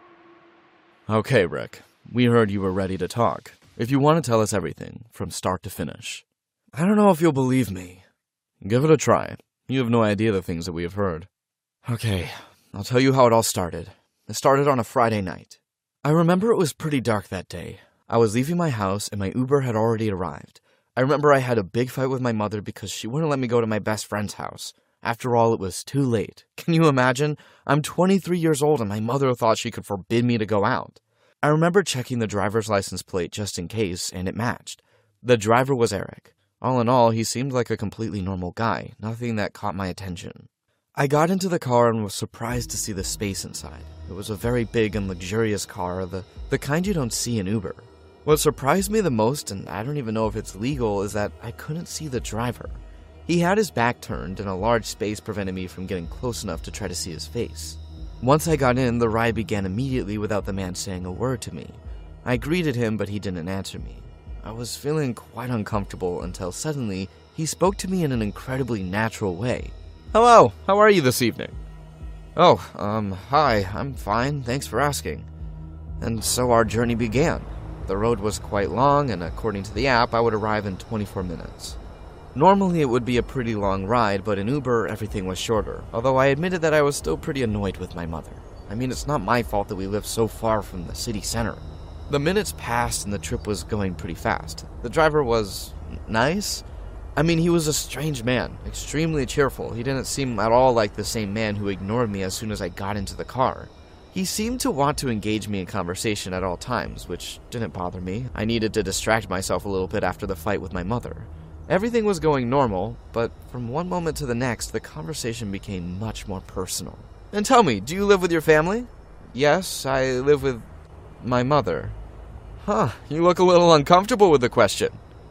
Okay, Rick. We heard you were ready to talk. If you want to tell us everything, from start to finish. I don't know if you'll believe me. Give it a try. You have no idea the things that we have heard. Okay, I'll tell you how it all started. It started on a Friday night. I remember it was pretty dark that day. I was leaving my house and my Uber had already arrived. I remember I had a big fight with my mother because she wouldn't let me go to my best friend's house. After all, it was too late. Can you imagine? I'm twenty-three years old and my mother thought she could forbid me to go out. I remember checking the driver's license plate just in case, and it matched. The driver was Eric. All in all, he seemed like a completely normal guy, nothing that caught my attention. I got into the car and was surprised to see the space inside. It was a very big and luxurious car, the, the kind you don't see in Uber. What surprised me the most, and I don't even know if it's legal, is that I couldn't see the driver. He had his back turned, and a large space prevented me from getting close enough to try to see his face. Once I got in, the ride began immediately without the man saying a word to me. I greeted him, but he didn't answer me. I was feeling quite uncomfortable until suddenly he spoke to me in an incredibly natural way. Hello, how are you this evening? Oh, um, hi, I'm fine, thanks for asking. And so our journey began. The road was quite long, and according to the app, I would arrive in twenty-four minutes. Normally it would be a pretty long ride, but in Uber, everything was shorter, although I admitted that I was still pretty annoyed with my mother. I mean, it's not my fault that we live so far from the city center. The minutes passed and the trip was going pretty fast. The driver was nice. I mean, he was a strange man, extremely cheerful. He didn't seem at all like the same man who ignored me as soon as I got into the car. He seemed to want to engage me in conversation at all times, which didn't bother me. I needed to distract myself a little bit after the fight with my mother. Everything was going normal, but from one moment to the next, the conversation became much more personal. And tell me, do you live with your family? Yes, I live with my mother. Huh, you look a little uncomfortable with the question.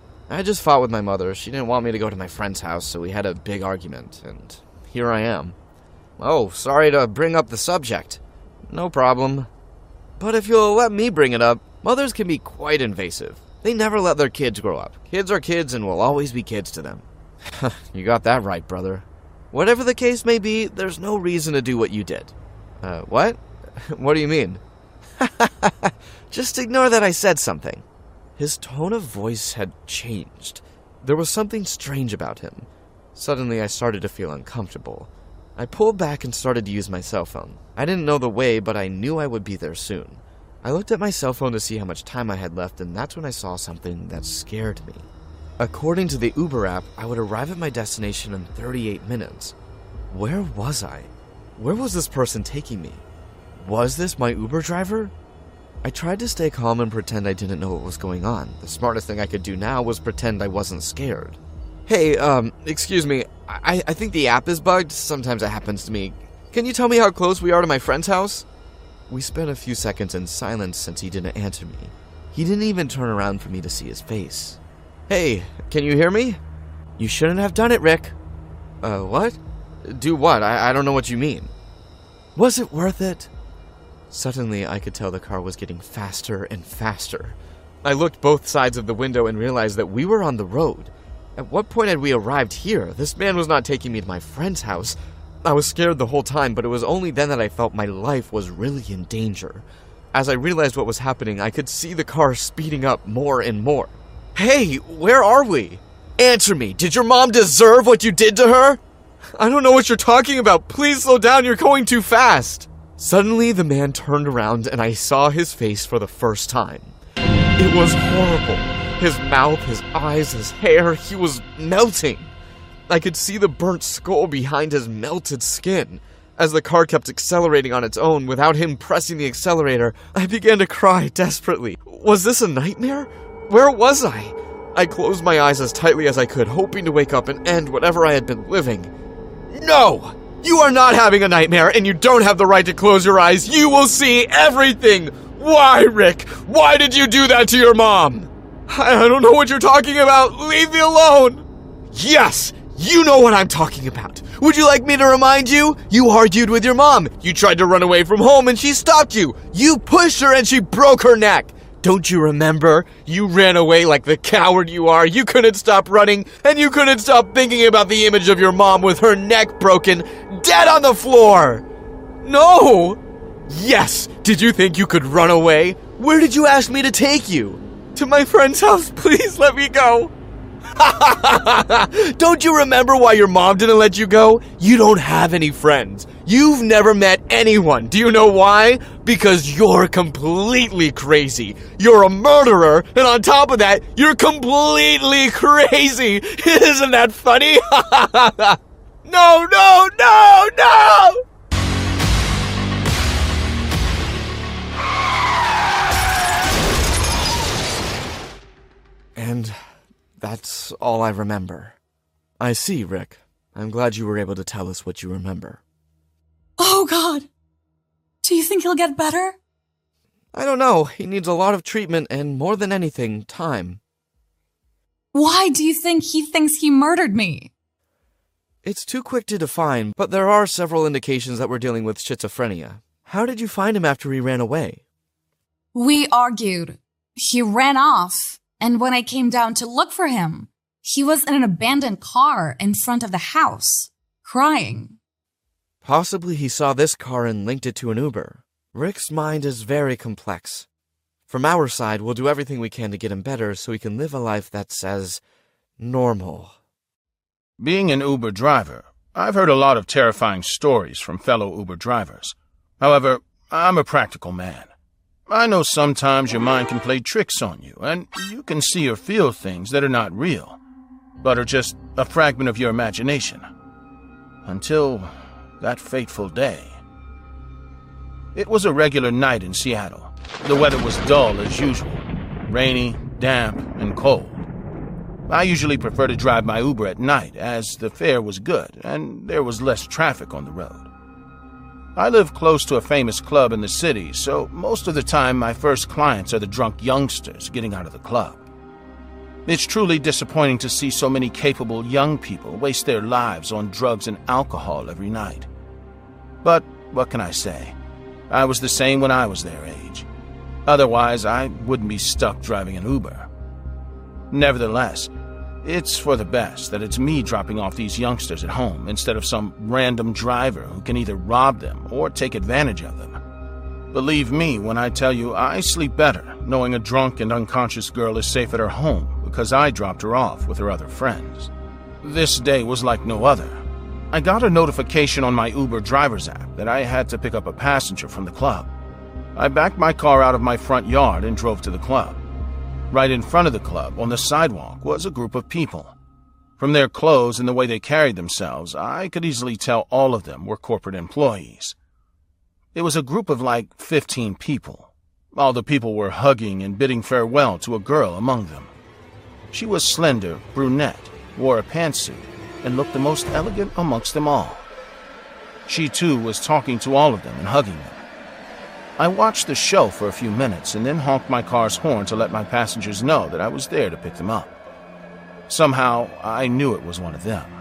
I just fought with my mother. She didn't want me to go to my friend's house, so we had a big argument, and here I am. Oh, sorry to bring up the subject. No problem. But if you'll let me bring it up, mothers can be quite invasive. They never let their kids grow up. Kids are kids and will always be kids to them. You got that right, brother. Whatever the case may be, there's no reason to do what you did. Uh, what? What do you mean? Just ignore that I said something. His tone of voice had changed. There was something strange about him. Suddenly, I started to feel uncomfortable. I pulled back and started to use my cell phone. I didn't know the way, but I knew I would be there soon. I looked at my cell phone to see how much time I had left, and that's when I saw something that scared me. According to the Uber app, I would arrive at my destination in thirty-eight minutes. Where was I? Where was this person taking me? Was this my Uber driver? I tried to stay calm and pretend I didn't know what was going on. The smartest thing I could do now was pretend I wasn't scared. Hey, um, excuse me, I, I think the app is bugged. Sometimes it happens to me. Can you tell me how close we are to my friend's house? We spent a few seconds in silence since he didn't answer me. He didn't even turn around for me to see his face. Hey, can you hear me? You shouldn't have done it, Rick. Uh, what? Do what? I, I don't know what you mean. Was it worth it? Suddenly, I could tell the car was getting faster and faster. I looked both sides of the window and realized that we were on the road. At what point had we arrived here? This man was not taking me to my friend's house. I was scared the whole time, but it was only then that I felt my life was really in danger. As I realized what was happening, I could see the car speeding up more and more. Hey, where are we? Answer me, did your mom deserve what you did to her? I don't know what you're talking about. Please slow down, you're going too fast. Suddenly, the man turned around and I saw his face for the first time. It was horrible. His mouth, his eyes, his hair, he was melting. I could see the burnt skull behind his melted skin. As the car kept accelerating on its own without him pressing the accelerator, I began to cry desperately. Was this a nightmare? Where was I? I closed my eyes as tightly as I could, hoping to wake up and end whatever I had been living. No! You are not having a nightmare, and you don't have the right to close your eyes. You will see everything! Why, Rick? Why did you do that to your mom? I don't know what you're talking about. Leave me alone! Yes! You know what I'm talking about. Would you like me to remind you? You argued with your mom. You tried to run away from home and she stopped you. You pushed her and she broke her neck. Don't you remember? You ran away like the coward you are. You couldn't stop running and you couldn't stop thinking about the image of your mom with her neck broken, dead on the floor. No! Yes! Did you think you could run away? Where did you ask me to take you? To my friend's house. Please let me go. Don't you remember why your mom didn't let you go? You don't have any friends. You've never met anyone. Do you know why? Because you're completely crazy. You're a murderer, and on top of that, you're completely crazy. Isn't that funny? No, no, no, no! And that's all I remember. I see, Rick. I'm glad you were able to tell us what you remember. Oh, God. Do you think he'll get better? I don't know. He needs a lot of treatment and, more than anything, time. Why do you think he thinks he murdered me? It's too quick to define, but there are several indications that we're dealing with schizophrenia. How did you find him after he ran away? We argued. He ran off, and when I came down to look for him, he was in an abandoned car in front of the house, crying. Possibly he saw this car and linked it to an Uber. Rick's mind is very complex. From our side, we'll do everything we can to get him better so he can live a life that's as normal. Being an Uber driver, I've heard a lot of terrifying stories from fellow Uber drivers. However, I'm a practical man. I know sometimes your mind can play tricks on you, and you can see or feel things that are not real, but are just a fragment of your imagination. Until that fateful day. It was a regular night in Seattle. The weather was dull as usual, rainy, damp, and cold. I usually prefer to drive my Uber at night, as the fare was good and there was less traffic on the road. I live close to a famous club in the city, so most of the time my first clients are the drunk youngsters getting out of the club. It's truly disappointing to see so many capable young people waste their lives on drugs and alcohol every night. But what can I say? I was the same when I was their age. Otherwise, I wouldn't be stuck driving an Uber. Nevertheless, it's for the best that it's me dropping off these youngsters at home instead of some random driver who can either rob them or take advantage of them. Believe me when I tell you I sleep better knowing a drunk and unconscious girl is safe at her home because I dropped her off with her other friends. This day was like no other. I got a notification on my Uber driver's app that I had to pick up a passenger from the club. I backed my car out of my front yard and drove to the club. Right in front of the club, on the sidewalk, was a group of people. From their clothes and the way they carried themselves, I could easily tell all of them were corporate employees. It was a group of like fifteen people. All the people were hugging and bidding farewell to a girl among them. She was slender, brunette, wore a pantsuit, and looked the most elegant amongst them all. She, too, was talking to all of them and hugging them. I watched the show for a few minutes and then honked my car's horn to let my passengers know that I was there to pick them up. Somehow, I knew it was one of them.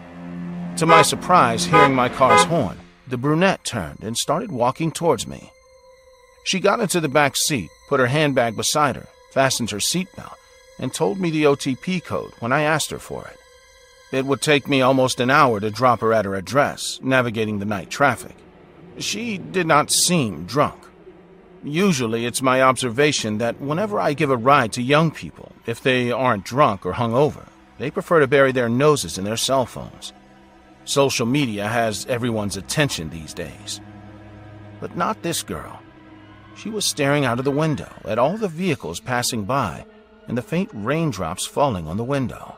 To my surprise, hearing my car's horn, the brunette turned and started walking towards me. She got into the back seat, put her handbag beside her, fastened her seatbelt, and told me the O T P code when I asked her for it. It would take me almost an hour to drop her at her address, navigating the night traffic. She did not seem drunk. Usually, it's my observation that whenever I give a ride to young people, if they aren't drunk or hungover, they prefer to bury their noses in their cell phones. Social media has everyone's attention these days. But not this girl. She was staring out of the window at all the vehicles passing by and the faint raindrops falling on the window.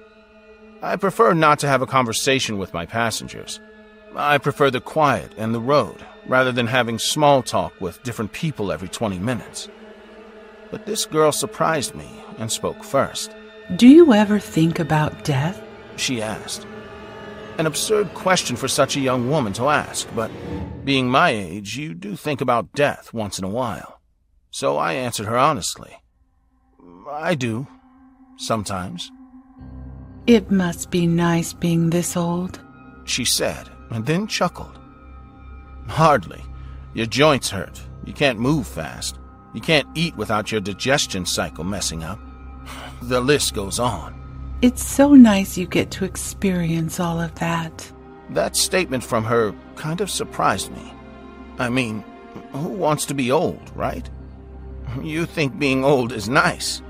I prefer not to have a conversation with my passengers. I prefer the quiet and the road, rather than having small talk with different people every twenty minutes. But this girl surprised me and spoke first. Do you ever think about death? She asked. An absurd question for such a young woman to ask, but being my age, you do think about death once in a while. So I answered her honestly. I do, sometimes. It must be nice being this old, she said, and then chuckled. Hardly. Your joints hurt. You can't move fast. You can't eat without your digestion cycle messing up. The list goes on. It's so nice you get to experience all of that. That statement from her kind of surprised me. I mean, who wants to be old, right? You think being old is nice.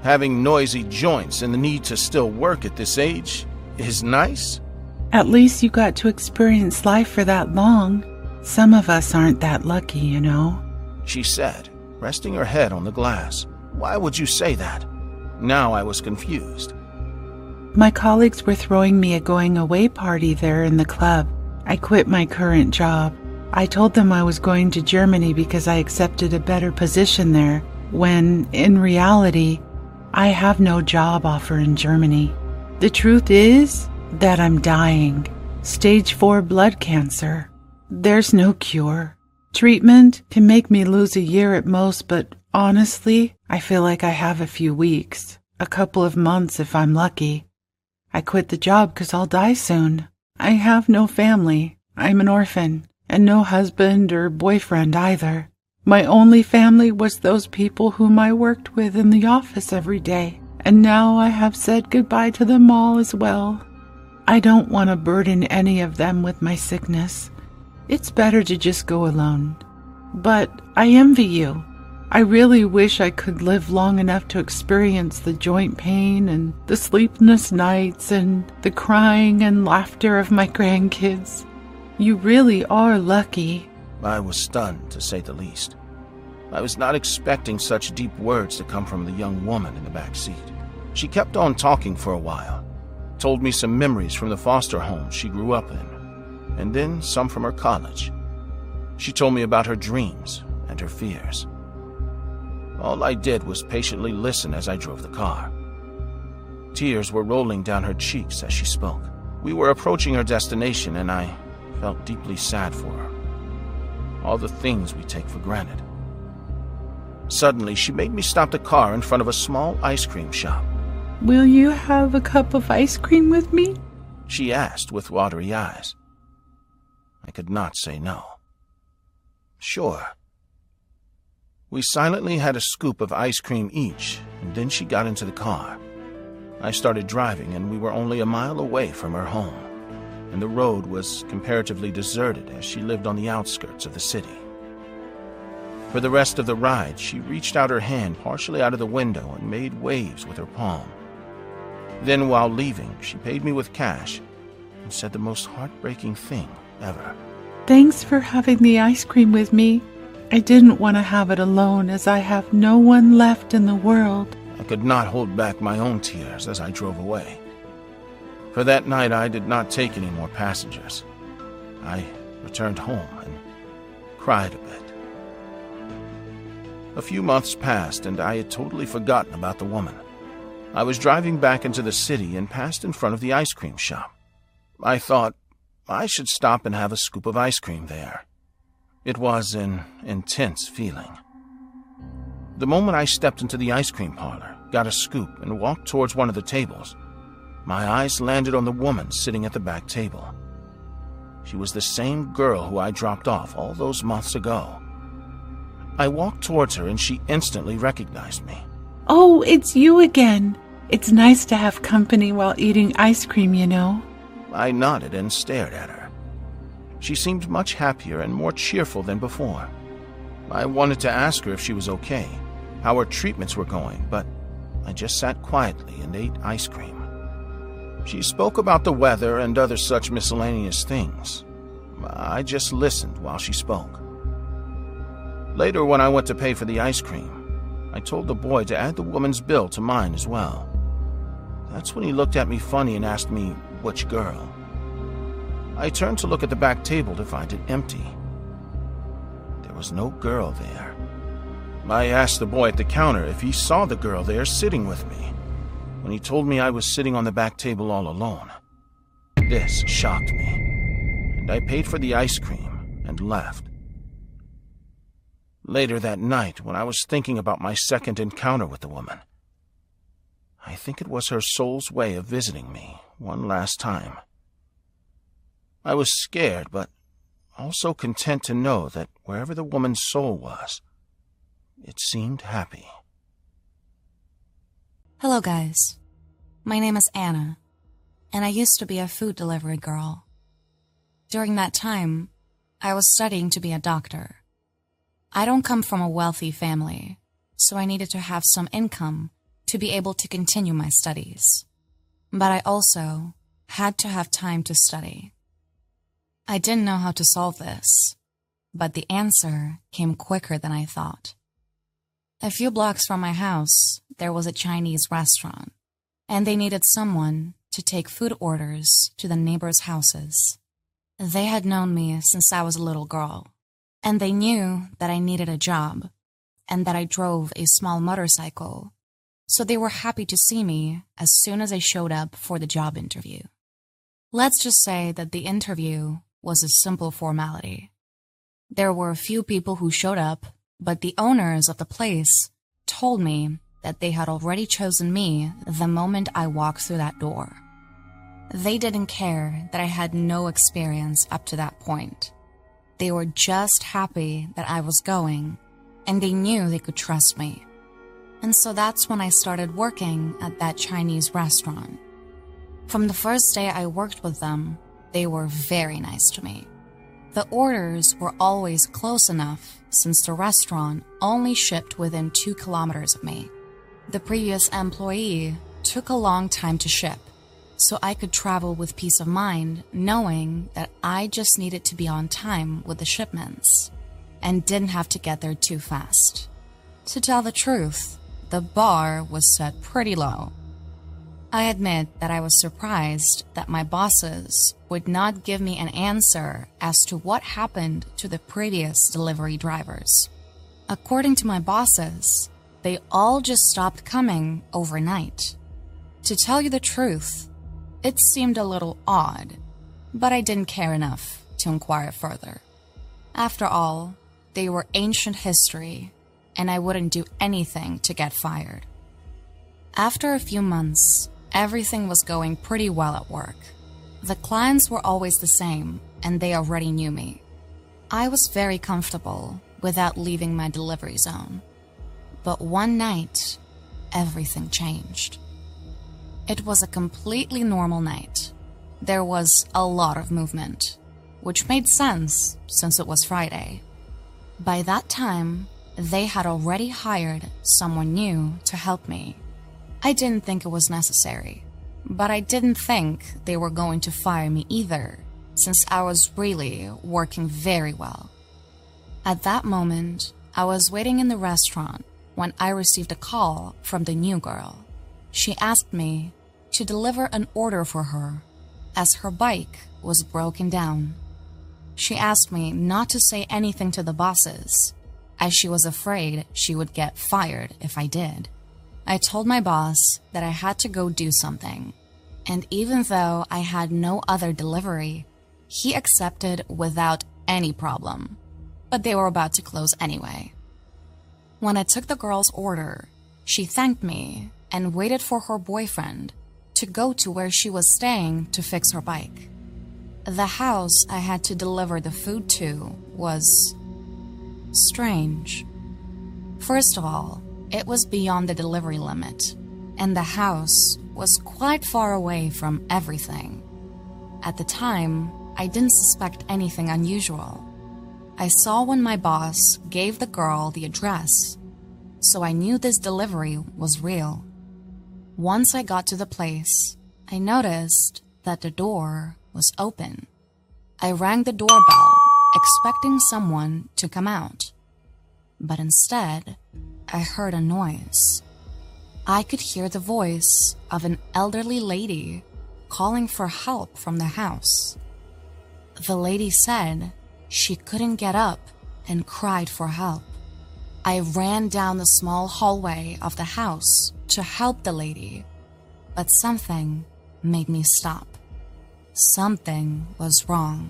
Having noisy joints and the need to still work at this age is nice? At least you got to experience life for that long. Some of us aren't that lucky, you know, she said, resting her head on the glass. Why would you say that? Now I was confused. My colleagues were throwing me a going-away party there in the club. I quit my current job. I told them I was going to Germany because I accepted a better position there, when, in reality, I have no job offer in Germany. The truth is that I'm dying. Stage four blood cancer. There's no cure. Treatment can make me lose a year at most, but honestly, I feel like I have a few weeks. A couple of months if I'm lucky. I quit the job because I'll die soon. I have no family. I'm an orphan. And no husband or boyfriend either. My only family was those people whom I worked with in the office every day. And now I have said goodbye to them all as well. I don't want to burden any of them with my sickness. It's better to just go alone. But I envy you. I really wish I could live long enough to experience the joint pain and the sleepless nights and the crying and laughter of my grandkids. You really are lucky. I was stunned, to say the least. I was not expecting such deep words to come from the young woman in the back seat. She kept on talking for a while, told me some memories from the foster home she grew up in, and then some from her college. She told me about her dreams and her fears. All I did was patiently listen as I drove the car. Tears were rolling down her cheeks as she spoke. We were approaching her destination, and I felt deeply sad for her. All the things we take for granted. Suddenly, she made me stop the car in front of a small ice cream shop. Will you have a cup of ice cream with me? She asked with watery eyes. I could not say no. Sure. We silently had a scoop of ice cream each, and then she got into the car. I started driving, and we were only a mile away from her home, and the road was comparatively deserted as she lived on the outskirts of the city. For the rest of the ride, she reached out her hand partially out of the window and made waves with her palm. Then, while leaving, she paid me with cash and said the most heartbreaking thing ever. Thanks for having the ice cream with me. I didn't want to have it alone as I have no one left in the world. I could not hold back my own tears as I drove away. For that night, I did not take any more passengers. I returned home and cried a bit. A few months passed, and I had totally forgotten about the woman. I was driving back into the city and passed in front of the ice cream shop. I thought I should stop and have a scoop of ice cream there. It was an intense feeling. The moment I stepped into the ice cream parlor, got a scoop, and walked towards one of the tables, my eyes landed on the woman sitting at the back table. She was the same girl who I dropped off all those months ago. I walked towards her and she instantly recognized me. Oh, it's you again. It's nice to have company while eating ice cream, you know. I nodded and stared at her. She seemed much happier and more cheerful than before. I wanted to ask her if she was okay, how her treatments were going, but I just sat quietly and ate ice cream. She spoke about the weather and other such miscellaneous things. I just listened while she spoke. Later, when I went to pay for the ice cream, I told the boy to add the woman's bill to mine as well. That's when he looked at me funny and asked me, which girl? I turned to look at the back table to find it empty. There was no girl there. I asked the boy at the counter if he saw the girl there sitting with me, when he told me I was sitting on the back table all alone. This shocked me, and I paid for the ice cream and left. Later that night, when I was thinking about my second encounter with the woman, I think it was her soul's way of visiting me one last time. I was scared, but also content to know that wherever the woman's soul was, it seemed happy. Hello, guys. My name is Anna, and I used to be a food delivery girl. During that time, I was studying to be a doctor. I don't come from a wealthy family, so I needed to have some income to be able to continue my studies. But I also had to have time to study. I didn't know how to solve this, but the answer came quicker than I thought. A few blocks from my house, there was a Chinese restaurant, and they needed someone to take food orders to the neighbors' houses. They had known me since I was a little girl, and they knew that I needed a job and that I drove a small motorcycle, so they were happy to see me as soon as I showed up for the job interview. Let's just say that the interview was a simple formality. There were a few people who showed up, but the owners of the place told me that they had already chosen me the moment I walked through that door. They didn't care that I had no experience up to that point. They were just happy that I was going, and they knew they could trust me. And so that's when I started working at that Chinese restaurant. From the first day I worked with them, they were very nice to me. The orders were always close enough since the restaurant only shipped within two kilometers of me. The previous employee took a long time to ship, so I could travel with peace of mind knowing that I just needed to be on time with the shipments and didn't have to get there too fast. To tell the truth, the bar was set pretty low. I admit that I was surprised that my bosses would not give me an answer as to what happened to the previous delivery drivers. According to my bosses, they all just stopped coming overnight. To tell you the truth, it seemed a little odd, but I didn't care enough to inquire further. After all, they were ancient history, and I wouldn't do anything to get fired. After a few months, everything was going pretty well at work. The clients were always the same, and they already knew me. I was very comfortable without leaving my delivery zone. But one night, everything changed. It was a completely normal night. There was a lot of movement, which made sense since it was Friday. By that time, they had already hired someone new to help me. I didn't think it was necessary, but I didn't think they were going to fire me either, since I was really working very well. At that moment, I was waiting in the restaurant when I received a call from the new girl. She asked me to deliver an order for her, as her bike was broken down. She asked me not to say anything to the bosses, as she was afraid she would get fired if I did. I told my boss that I had to go do something, and even though I had no other delivery, he accepted without any problem, but they were about to close anyway. When I took the girl's order, she thanked me and waited for her boyfriend to go to where she was staying to fix her bike. The house I had to deliver the food to was strange. First of all, it was beyond the delivery limit, and the house was quite far away from everything. At the time, I didn't suspect anything unusual. I saw when my boss gave the girl the address, so I knew this delivery was real. Once I got to the place, I noticed that the door was open. I rang the doorbell, expecting someone to come out, but instead, I heard a noise. I could hear the voice of an elderly lady calling for help from the house. The lady said she couldn't get up and cried for help. I ran down the small hallway of the house to help the lady, but something made me stop. Something was wrong.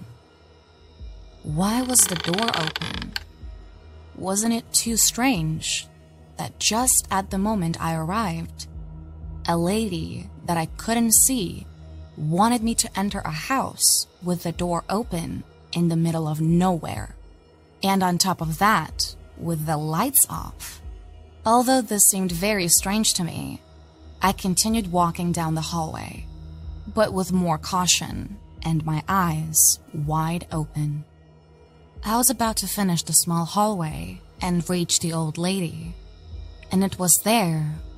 Why was the door open? Wasn't it too strange that just at the moment I arrived, a lady that I couldn't see wanted me to enter a house with the door open in the middle of nowhere, and on top of that, with the lights off? Although this seemed very strange to me, I continued walking down the hallway, but with more caution and my eyes wide open. I was about to finish the small hallway and reach the old lady, and it was there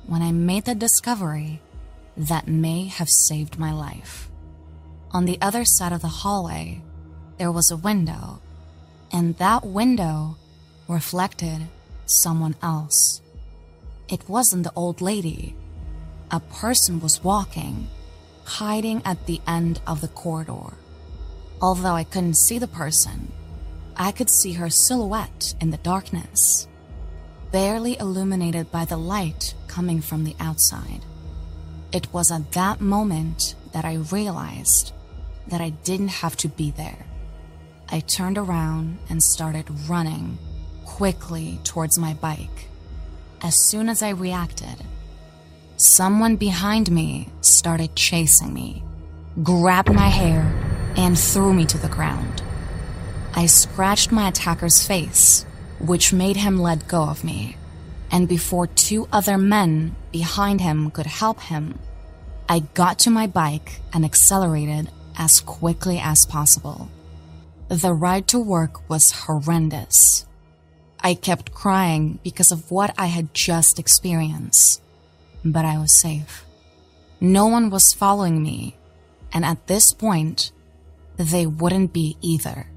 when I made the discovery that may have saved my life. On the other side of the hallway, there was a window, and that window reflected someone else. It wasn't the old lady. A person was walking, hiding at the end of the corridor. Although I couldn't see the person, I could see her silhouette in the darkness, barely illuminated by the light coming from the outside. It was at that moment that I realized that I didn't have to be there. I turned around and started running quickly towards my bike. As soon as I reacted, someone behind me started chasing me, grabbed my hair, and threw me to the ground. I scratched my attacker's face, which made him let go of me, and before two other men behind him could help him, I got to my bike and accelerated as quickly as possible. The ride to work was horrendous. I kept crying because of what I had just experienced, but I was safe. No one was following me, and at this point, they wouldn't be either.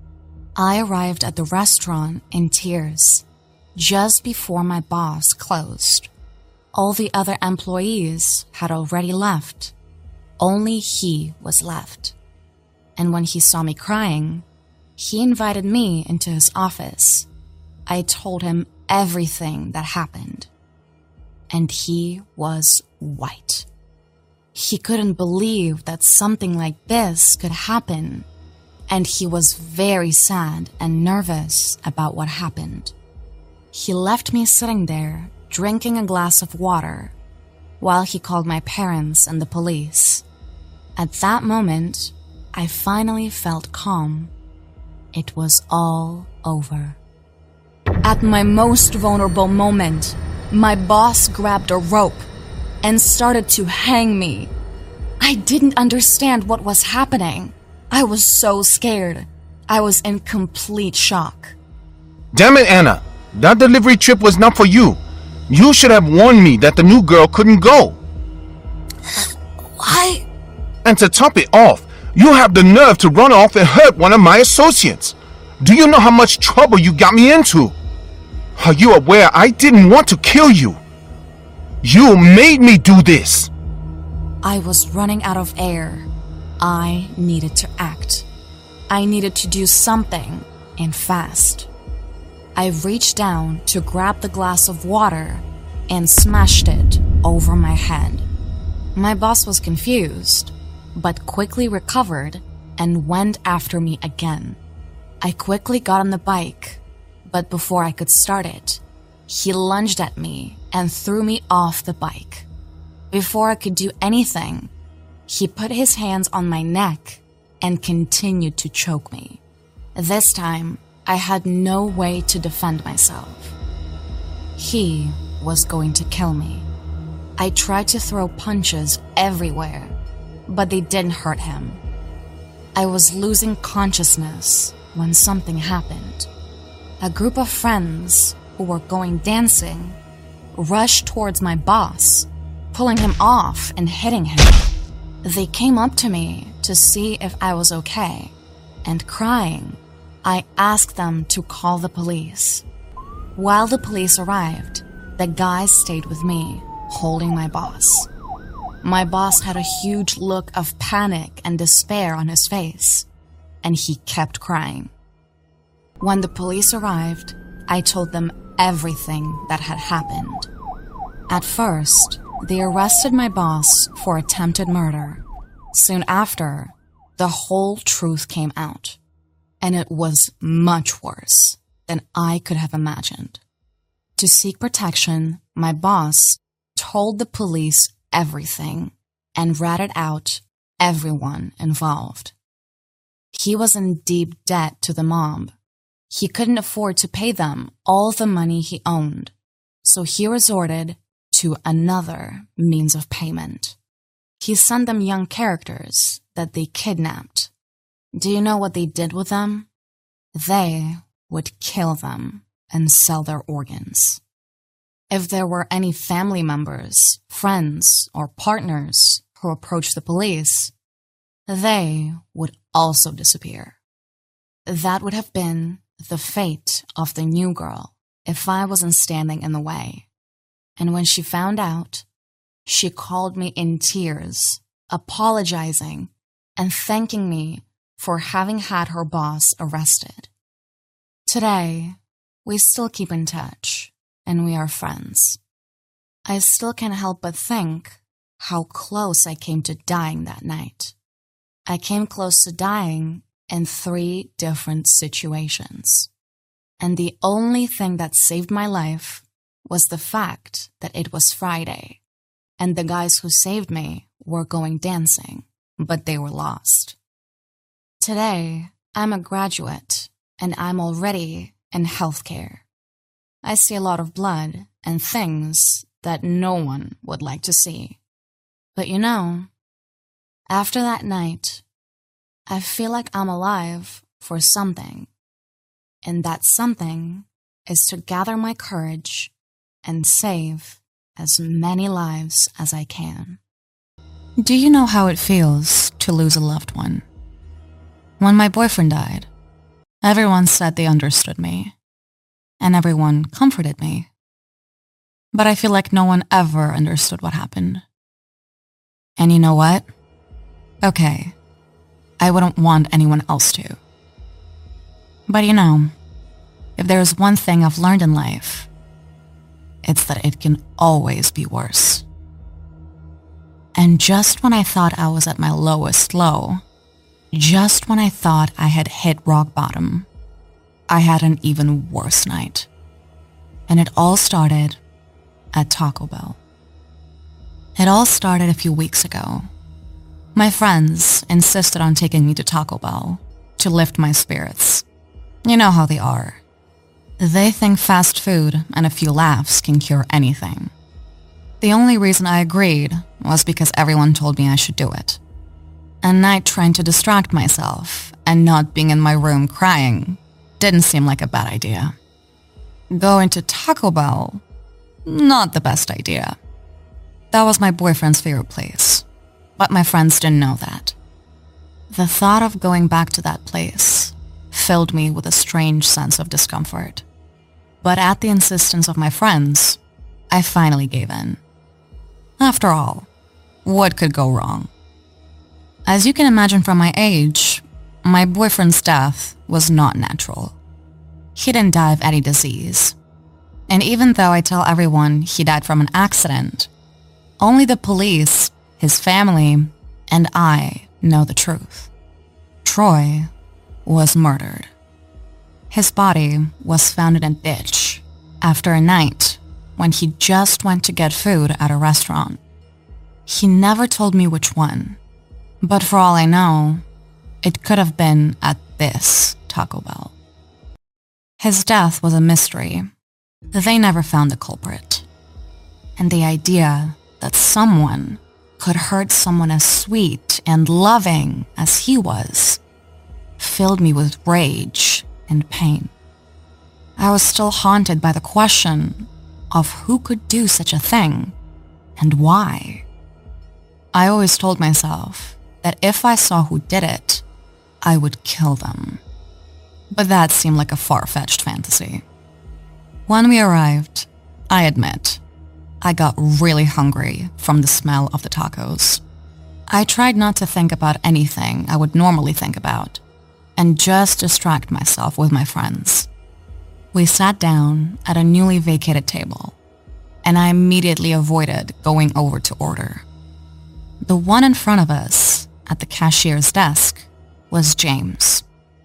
I arrived at the restaurant in tears, just before my boss closed. All the other employees had already left. Only he was left. And when he saw me crying, he invited me into his office. I told him everything that happened. And he was white. He couldn't believe that something like this could happen, and he was very sad and nervous about what happened. He left me sitting there, drinking a glass of water, while he called my parents and the police. At that moment, I finally felt calm. It was all over. At my most vulnerable moment, my boss grabbed a rope and started to hang me. I didn't understand what was happening. I was so scared. I was in complete shock. Damn it, Anna. That delivery trip was not for you. You should have warned me that the new girl couldn't go. Why? And to top it off, you have the nerve to run off and hurt one of my associates. Do you know how much trouble you got me into? Are you aware I didn't want to kill you? You made me do this. I was running out of air. I needed to act. I needed to do something, and fast. I reached down to grab the glass of water and smashed it over my head. My boss was confused, but quickly recovered and went after me again. I quickly got on the bike, but before I could start it, he lunged at me and threw me off the bike. Before I could do anything, he put his hands on my neck and continued to choke me. This time, I had no way to defend myself. He was going to kill me. I tried to throw punches everywhere, but they didn't hurt him. I was losing consciousness when something happened. A group of friends who were going dancing rushed towards my boss, pulling him off and hitting him. They came up to me to see if I was okay, and crying, I asked them to call the police. While the police arrived, the guys stayed with me, holding my boss. My boss had a huge look of panic and despair on his face, and he kept crying. When the police arrived, I told them everything that had happened. At first, they arrested my boss for attempted murder. Soon after, the whole truth came out, and it was much worse than I could have imagined. To seek protection, my boss told the police everything and ratted out everyone involved. He was in deep debt to the mob. He couldn't afford to pay them all the money he owned, so he resorted to another means of payment. He sent them young characters that they kidnapped. Do you know what they did with them? They would kill them and sell their organs. If there were any family members, friends, or partners who approached the police, they would also disappear. That would have been the fate of the new girl if I wasn't standing in the way. And when she found out, she called me in tears, apologizing and thanking me for having had her boss arrested. Today, we still keep in touch, and we are friends. I still can't help but think how close I came to dying that night. I came close to dying in three different situations. And the only thing that saved my life was the fact that it was Friday, and the guys who saved me were going dancing, but they were lost. Today, I'm a graduate, and I'm already in healthcare. I see a lot of blood and things that no one would like to see. But you know, after that night, I feel like I'm alive for something. And that something is to gather my courage and save as many lives as I can. Do you know how it feels to lose a loved one? When my boyfriend died, everyone said they understood me, and everyone comforted me. But I feel like no one ever understood what happened. And you know what? Okay, I wouldn't want anyone else to. But you know, if there's one thing I've learned in life, it's that it can always be worse. And just when I thought I was at my lowest low, just when I thought I had hit rock bottom, I had an even worse night. And it all started at Taco Bell. It all started a few weeks ago. My friends insisted on taking me to Taco Bell to lift my spirits. You know how they are. They think fast food and a few laughs can cure anything. The only reason I agreed was because everyone told me I should do it. A night trying to distract myself and not being in my room crying didn't seem like a bad idea. Going to Taco Bell, not the best idea. That was my boyfriend's favorite place, but my friends didn't know that. The thought of going back to that place filled me with a strange sense of discomfort. But at the insistence of my friends, I finally gave in. After all, what could go wrong? As you can imagine from my age, my boyfriend's death was not natural. He didn't die of any disease. And even though I tell everyone he died from an accident, only the police, his family, and I know the truth. Troy was murdered. His body was found in a ditch after a night when he just went to get food at a restaurant. He never told me which one, but for all I know, it could have been at this Taco Bell. His death was a mystery. They never found the culprit. And the idea that someone could hurt someone as sweet and loving as he was filled me with rage and pain. I was still haunted by the question of who could do such a thing and why. I always told myself that if I saw who did it, I would kill them. But that seemed like a far-fetched fantasy. When we arrived, I admit, I got really hungry from the smell of the tacos. I tried not to think about anything I would normally think about and just distract myself with my friends. We sat down at a newly vacated table, and I immediately avoided going over to order. The one in front of us at the cashier's desk was James.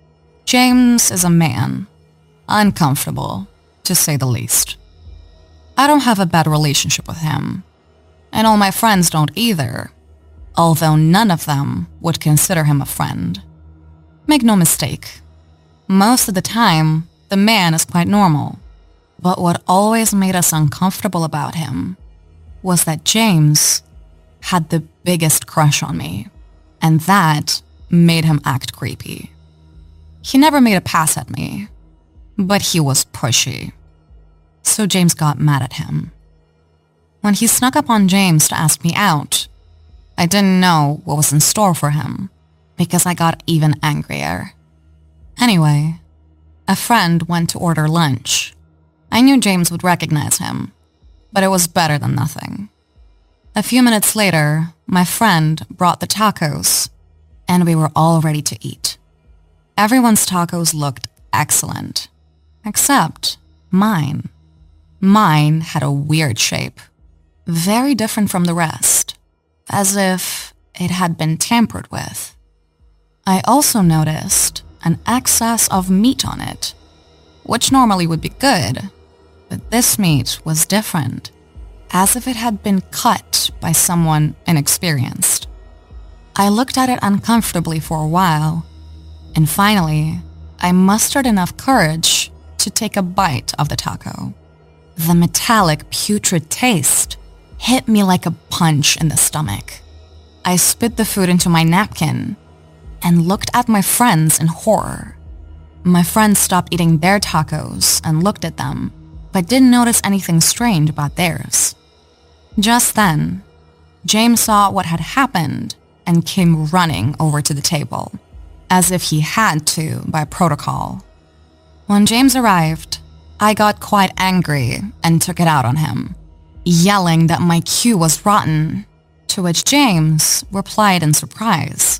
James is a man, uncomfortable, to say the least. I don't have a bad relationship with him, and all my friends don't either, although none of them would consider him a friend. Make no mistake, most of the time, the man is quite normal, but what always made us uncomfortable about him was that James had the biggest crush on me, and that made him act creepy. He never made a pass at me, but he was pushy. so James got mad at him. When he snuck up on James to ask me out, I didn't know what was in store for him because I got even angrier. Anyway, a friend went to order lunch. I knew James would recognize him, but it was better than nothing. A few minutes later, my friend brought the tacos, and we were all ready to eat. Everyone's tacos looked excellent, except mine. Mine had a weird shape, very different from the rest, as if it had been tampered with. I also noticed an excess of meat on it, which normally would be good, but this meat was different, as if it had been cut by someone inexperienced. I looked at it uncomfortably for a while, and finally, I mustered enough courage to take a bite of the taco. The metallic, putrid taste hit me like a punch in the stomach. I spit the food into my napkin and looked at my friends in horror. My friends stopped eating their tacos and looked at them, but didn't notice anything strange about theirs. Just then, James saw what had happened and came running over to the table, as if he had to by protocol. When James arrived, I got quite angry and took it out on him, yelling that my cue was rotten, to which James replied in surprise.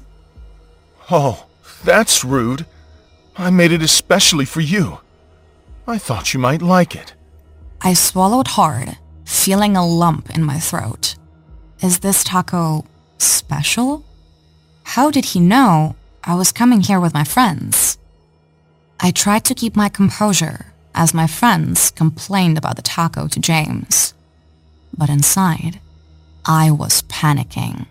Oh, that's rude. I made it especially for you. I thought you might like it. I swallowed hard, feeling a lump in my throat. Is this taco special? How did he know I was coming here with my friends? I tried to keep my composure as my friends complained about the taco to James. But inside, I was panicking.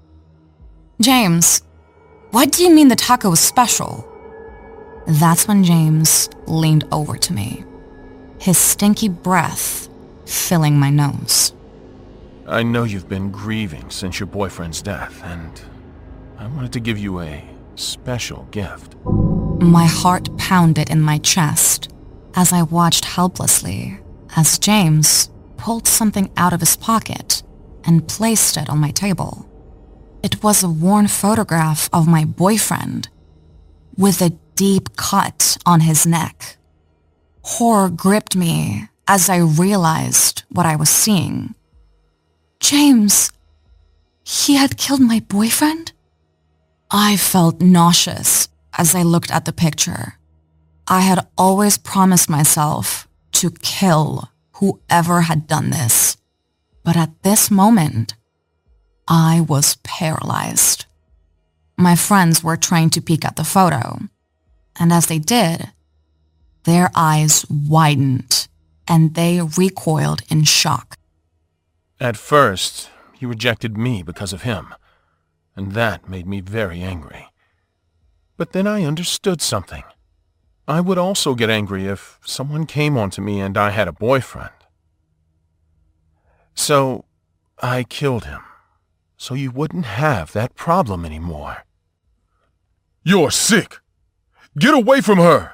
James, what do you mean the taco was special? That's when James leaned over to me, his stinky breath filling my nose. I know you've been grieving since your boyfriend's death, and I wanted to give you a special gift. My heart pounded in my chest as I watched helplessly as James pulled something out of his pocket and placed it on my table. It was a worn photograph of my boyfriend with a deep cut on his neck. Horror gripped me as I realized what I was seeing. James, he had killed my boyfriend? I felt nauseous as I looked at the picture. I had always promised myself to kill whoever had done this, but at this moment, I was paralyzed. My friends were trying to peek at the photo, and as they did, their eyes widened and they recoiled in shock. At first, you rejected me because of him, and that made me very angry. But then I understood something. I would also get angry if someone came onto me and I had a boyfriend. So, I killed him, so you wouldn't have that problem anymore. You're sick! Get away from her!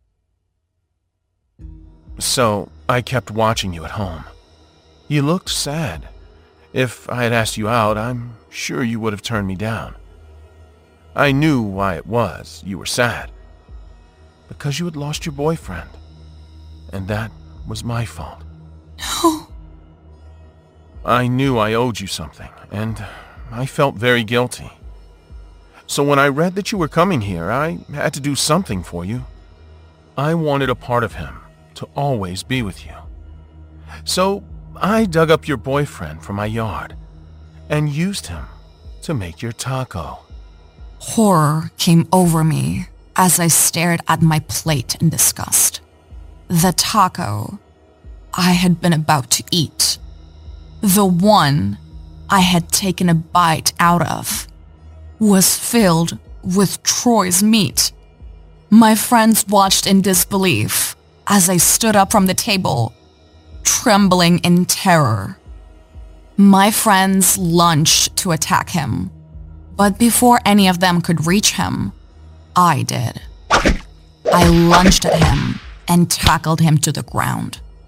So, I kept watching you at home. You looked sad. If I had asked you out, I'm sure you would have turned me down. I knew why it was you were sad. Because you had lost your boyfriend. And that was my fault. No. I knew I owed you something, and I felt very guilty. So when I read that you were coming here, I had to do something for you. I wanted a part of him to always be with you. So I dug up your boyfriend from my yard and used him to make your taco. Horror came over me as I stared at my plate in disgust. The taco I had been about to eat, the one I had taken a bite out of, was filled with Troy's meat. My friends watched in disbelief as I stood up from the table, trembling in terror. My friends lunged to attack him, but before any of them could reach him, I did. I lunged at him and tackled him to the ground.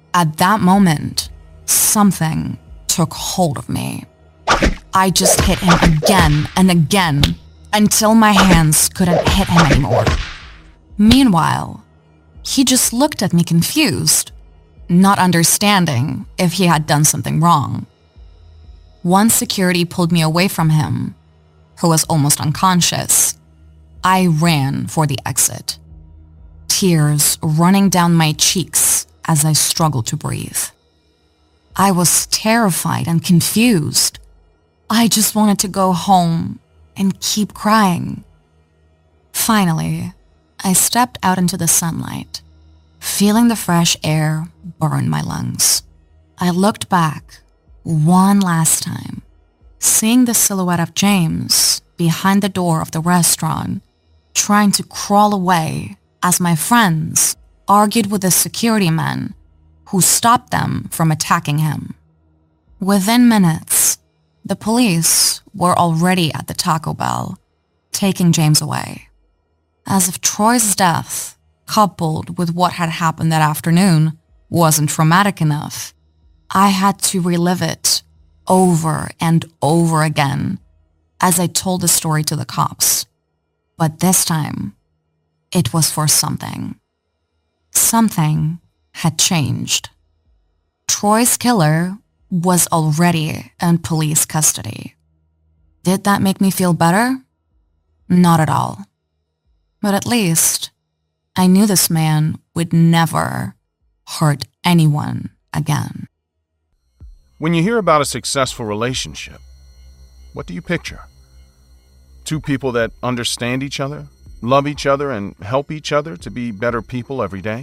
At that moment, something took hold of me. I just hit him again and again until my hands couldn't hit him anymore. Meanwhile, he just looked at me confused, not understanding if he had done something wrong. Once security pulled me away from him, who was almost unconscious, I ran for the exit, tears running down my cheeks as I struggled to breathe. I was terrified and confused. I just wanted to go home and keep crying. Finally, I stepped out into the sunlight, feeling the fresh air burn my lungs. I looked back one last time, seeing the silhouette of James behind the door of the restaurant, trying to crawl away as my friends argued with the security men who stopped them from attacking him. Within minutes, the police were already at the Taco Bell, taking James away. As if Troy's death, coupled with what had happened that afternoon, wasn't traumatic enough, I had to relive it over and over again as I told the story to the cops. But this time, it was for something. Something had changed. Troy's killer was already in police custody. Did that make me feel better? Not at all. But at least I knew this man would never hurt anyone again. When you hear about a successful relationship, what do you picture? Two people that understand each other, love each other, and help each other to be better people every day?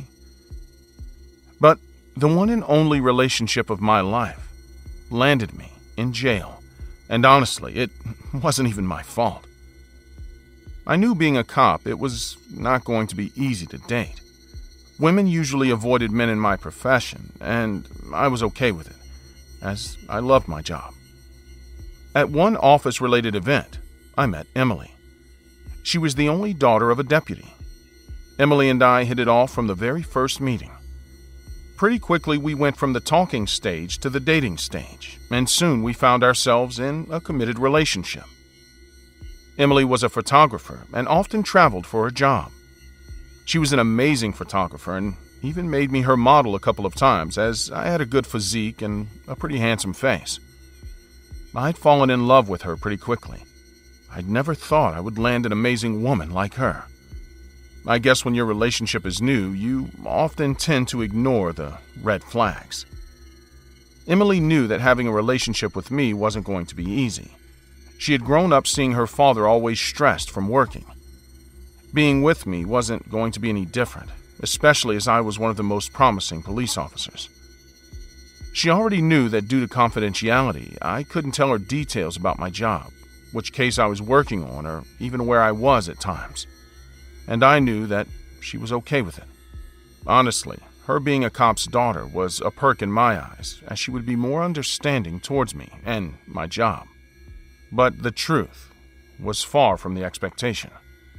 But the one and only relationship of my life landed me in jail, and honestly, it wasn't even my fault. I knew being a cop, it was not going to be easy to date. Women usually avoided men in my profession, and I was okay with it, as I loved my job. At one office-related event, I met Emily. She was the only daughter of a deputy. Emily and I hit it off from the very first meeting. Pretty quickly, we went from the talking stage to the dating stage, and soon we found ourselves in a committed relationship. Emily was a photographer and often traveled for her job. She was an amazing photographer and even made me her model a couple of times, as I had a good physique and a pretty handsome face. I'd fallen in love with her pretty quickly. I'd never thought I would land an amazing woman like her. I guess when your relationship is new, you often tend to ignore the red flags. Emily knew that having a relationship with me wasn't going to be easy. She had grown up seeing her father always stressed from working. Being with me wasn't going to be any different, especially as I was one of the most promising police officers. She already knew that due to confidentiality, I couldn't tell her details about my job, which case I was working on, or even where I was at times. And I knew that she was okay with it. Honestly, her being a cop's daughter was a perk in my eyes, as she would be more understanding towards me and my job. But the truth was far from the expectation.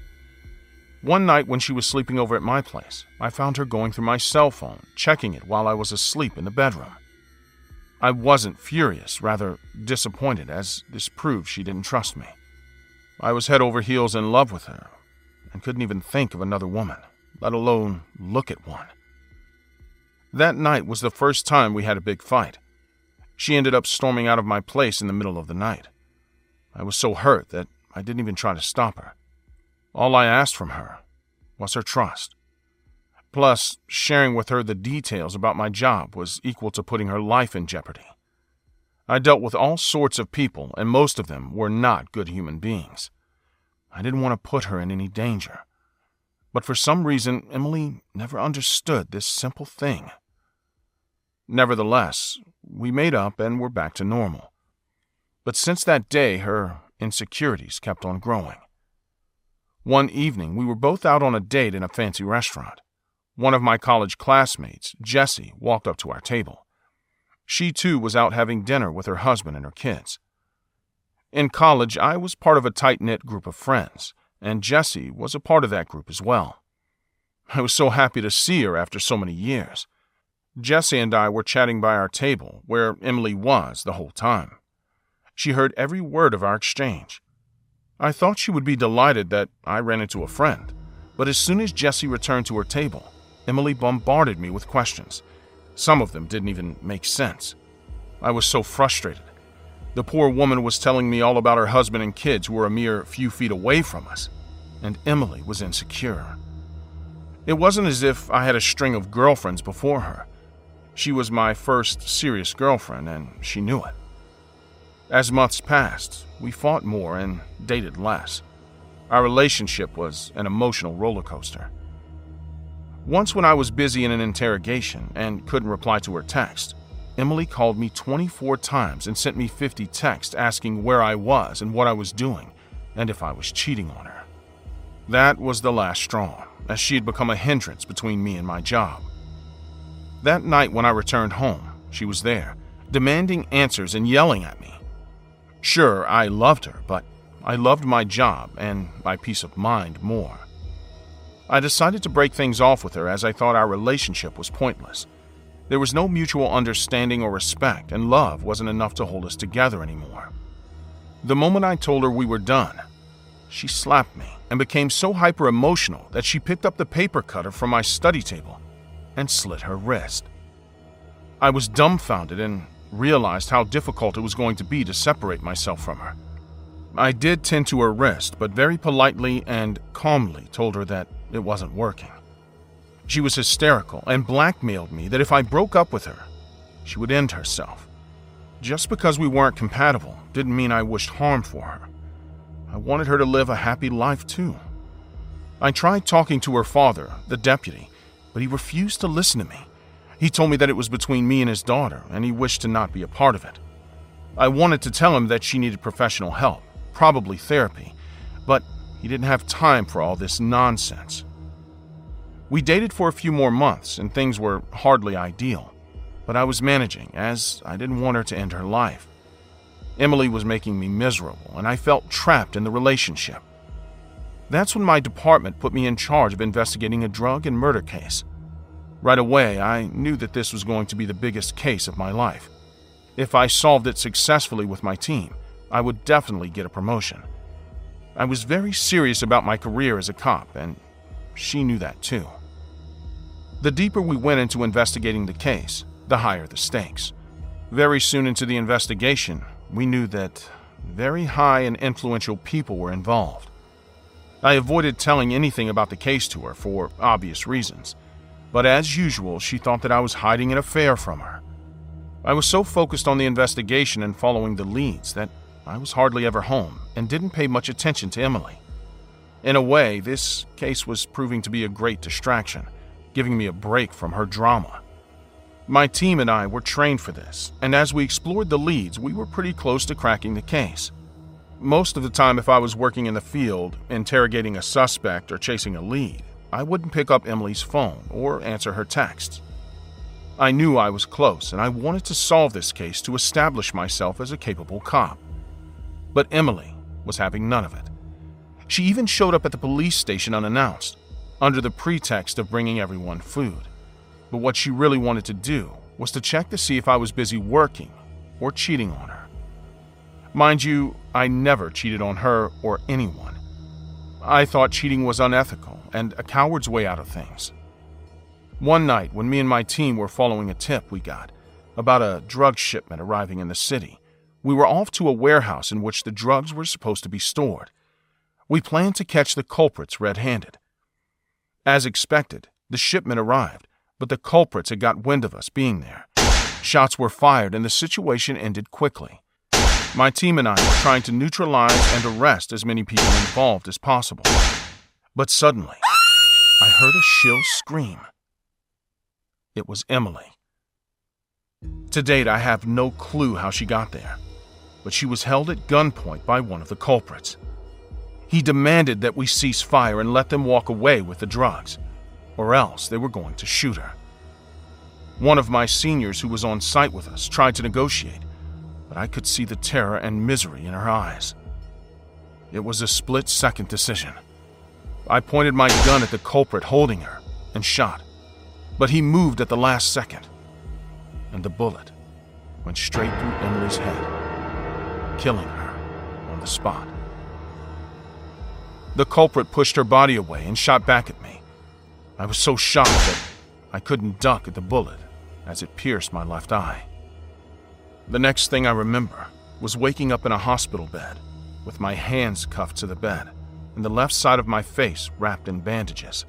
One night when she was sleeping over at my place, I found her going through my cell phone, checking it while I was asleep in the bedroom. I wasn't furious, rather disappointed, as this proved she didn't trust me. I was head over heels in love with her, and couldn't even think of another woman, let alone look at one. That night was the first time we had a big fight. She ended up storming out of my place in the middle of the night. I was so hurt that I didn't even try to stop her. All I asked from her was her trust. Plus, sharing with her the details about my job was equal to putting her life in jeopardy. I dealt with all sorts of people, and most of them were not good human beings. I didn't want to put her in any danger. But for some reason, Emily never understood this simple thing. Nevertheless, we made up and were back to normal. But since that day, her insecurities kept on growing. One evening, we were both out on a date in a fancy restaurant. One of my college classmates, Jessie, walked up to our table. She too was out having dinner with her husband and her kids. In college, I was part of a tight-knit group of friends, and Jessie was a part of that group as well. I was so happy to see her after so many years. Jesse and I were chatting by our table, where Emily was the whole time. She heard every word of our exchange. I thought she would be delighted that I ran into a friend, but as soon as Jesse returned to her table, Emily bombarded me with questions. Some of them didn't even make sense. I was so frustrated. The poor woman was telling me all about her husband and kids who were a mere few feet away from us, and Emily was insecure. It wasn't as if I had a string of girlfriends before her. She was my first serious girlfriend, and she knew it. As months passed, we fought more and dated less. Our relationship was an emotional roller coaster. Once when I was busy in an interrogation and couldn't reply to her text, Emily called me twenty-four times and sent me fifty texts asking where I was and what I was doing, and if I was cheating on her. That was the last straw, as she had become a hindrance between me and my job. That night when I returned home, she was there, demanding answers and yelling at me. Sure, I loved her, but I loved my job and my peace of mind more. I decided to break things off with her as I thought our relationship was pointless. There was no mutual understanding or respect, and love wasn't enough to hold us together anymore. The moment I told her we were done, she slapped me and became so hyper-emotional that she picked up the paper cutter from my study table and slit her wrist. I was dumbfounded and realized how difficult it was going to be to separate myself from her. I did tend to her wrist, but very politely and calmly told her that it wasn't working. She was hysterical and blackmailed me that if I broke up with her, she would end herself. Just because we weren't compatible didn't mean I wished harm for her. I wanted her to live a happy life too. I tried talking to her father, the deputy, but he refused to listen to me. He told me that it was between me and his daughter, and he wished to not be a part of it. I wanted to tell him that she needed professional help, probably therapy, but he didn't have time for all this nonsense. We dated for a few more months, and things were hardly ideal, but I was managing, as I didn't want her to end her life. Emily was making me miserable, and I felt trapped in the relationship. That's when my department put me in charge of investigating a drug and murder case. Right away, I knew that this was going to be the biggest case of my life. If I solved it successfully with my team, I would definitely get a promotion. I was very serious about my career as a cop, and she knew that too. The deeper we went into investigating the case, the higher the stakes. Very soon into the investigation, we knew that very high and influential people were involved. I avoided telling anything about the case to her for obvious reasons, but as usual, she thought that I was hiding an affair from her. I was so focused on the investigation and following the leads that I was hardly ever home and didn't pay much attention to Emily. In a way, this case was proving to be a great distraction, giving me a break from her drama. My team and I were trained for this, and as we explored the leads, we were pretty close to cracking the case. Most of the time, if I was working in the field, interrogating a suspect or chasing a lead, I wouldn't pick up Emily's phone or answer her texts. I knew I was close, and I wanted to solve this case to establish myself as a capable cop. But Emily was having none of it. She even showed up at the police station unannounced, under the pretext of bringing everyone food. But what she really wanted to do was to check to see if I was busy working or cheating on her. Mind you, I never cheated on her or anyone. I thought cheating was unethical and a coward's way out of things. One night, when me and my team were following a tip we got about a drug shipment arriving in the city, we were off to a warehouse in which the drugs were supposed to be stored. We planned to catch the culprits red-handed. As expected, the shipment arrived, but the culprits had got wind of us being there. Shots were fired and the situation ended quickly. My team and I were trying to neutralize and arrest as many people involved as possible. But suddenly, I heard a shrill scream. It was Emily. To date, I have no clue how she got there, but she was held at gunpoint by one of the culprits. He demanded that we cease fire and let them walk away with the drugs, or else they were going to shoot her. One of my seniors who was on site with us tried to negotiate, but I could see the terror and misery in her eyes. It was a split-second decision. I pointed my gun at the culprit holding her and shot, but he moved at the last second, and the bullet went straight through Emily's head, killing her on the spot. The culprit pushed her body away and shot back at me. I was so shocked that I couldn't duck at the bullet as it pierced my left eye. The next thing I remember was waking up in a hospital bed with my hands cuffed to the bed and the left side of my face wrapped in bandages.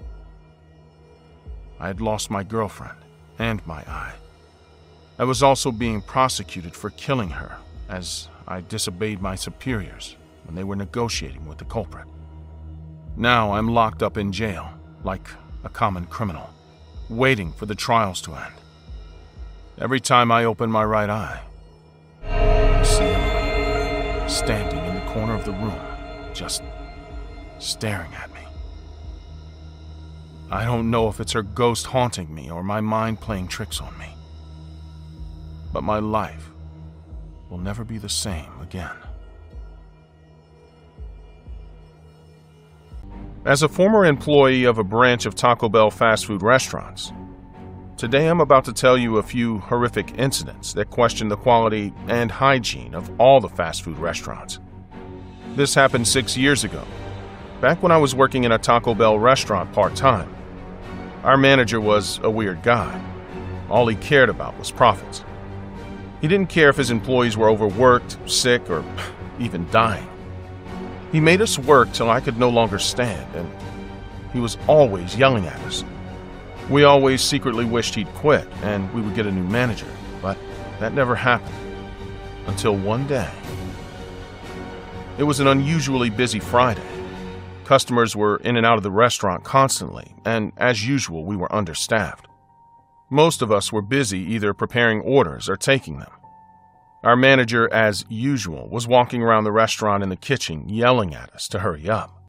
I had lost my girlfriend and my eye. I was also being prosecuted for killing her as I disobeyed my superiors when they were negotiating with the culprit. Now I'm locked up in jail like a common criminal, waiting for the trials to end. Every time I open my right eye, I see Emily standing in the corner of the room, just staring at me. I don't know if it's her ghost haunting me or my mind playing tricks on me, but my life will never be the same again. As a former employee of a branch of Taco Bell fast food restaurants, today I'm about to tell you a few horrific incidents that question the quality and hygiene of all the fast food restaurants. This happened six years ago, back when I was working in a Taco Bell restaurant part-time. Our manager was a weird guy. All he cared about was profits. He didn't care if his employees were overworked, sick, or even dying. He made us work till I could no longer stand, and he was always yelling at us. We always secretly wished he'd quit and we would get a new manager, but that never happened. Until one day. It was an unusually busy Friday. Customers were in and out of the restaurant constantly, and as usual, we were understaffed. Most of us were busy either preparing orders or taking them. Our manager, as usual, was walking around the restaurant in the kitchen yelling at us to hurry up.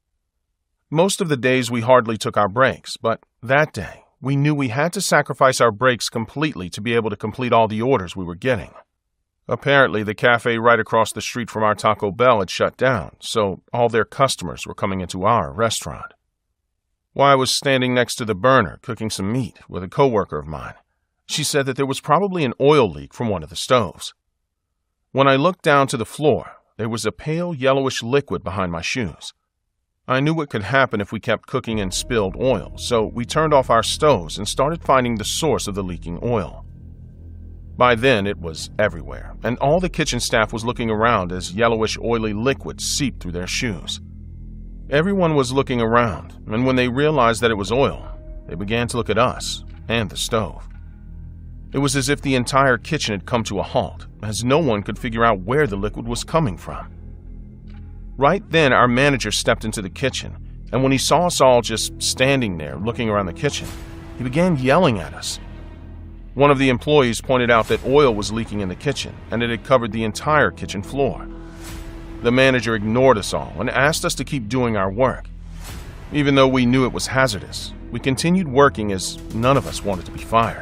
Most of the days we hardly took our breaks, but that day we knew we had to sacrifice our breaks completely to be able to complete all the orders we were getting. Apparently, the cafe right across the street from our Taco Bell had shut down, so all their customers were coming into our restaurant. While I was standing next to the burner cooking some meat with a coworker of mine, she said that there was probably an oil leak from one of the stoves. When I looked down to the floor, there was a pale yellowish liquid behind my shoes. I knew what could happen if we kept cooking in spilled oil, so we turned off our stoves and started finding the source of the leaking oil. By then, it was everywhere, and all the kitchen staff was looking around as yellowish oily liquid seeped through their shoes. Everyone was looking around, and when they realized that it was oil, they began to look at us and the stove. It was as if the entire kitchen had come to a halt, as no one could figure out where the liquid was coming from. Right then, our manager stepped into the kitchen, and when he saw us all just standing there looking around the kitchen, he began yelling at us. One of the employees pointed out that oil was leaking in the kitchen, and it had covered the entire kitchen floor. The manager ignored us all and asked us to keep doing our work. Even though we knew it was hazardous, we continued working as none of us wanted to be fired.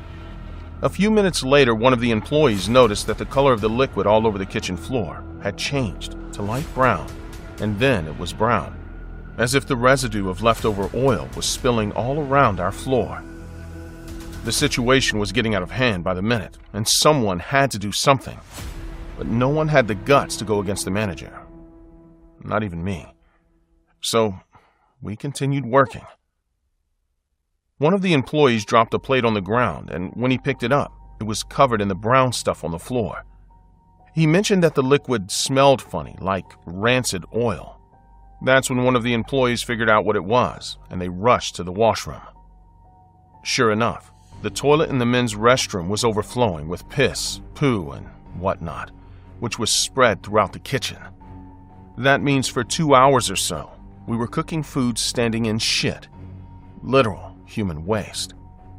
A few minutes later, one of the employees noticed that the color of the liquid all over the kitchen floor had changed to light brown, and then it was brown, as if the residue of leftover oil was spilling all around our floor. The situation was getting out of hand by the minute, and someone had to do something, but no one had the guts to go against the manager. Not even me. So we continued working. One of the employees dropped a plate on the ground, and when he picked it up, it was covered in the brown stuff on the floor. He mentioned that the liquid smelled funny, like rancid oil. That's when one of the employees figured out what it was, and they rushed to the washroom. Sure enough, the toilet in the men's restroom was overflowing with piss, poo, and whatnot, which was spread throughout the kitchen. That means for two hours or so, we were cooking food standing in shit. Literal human waste.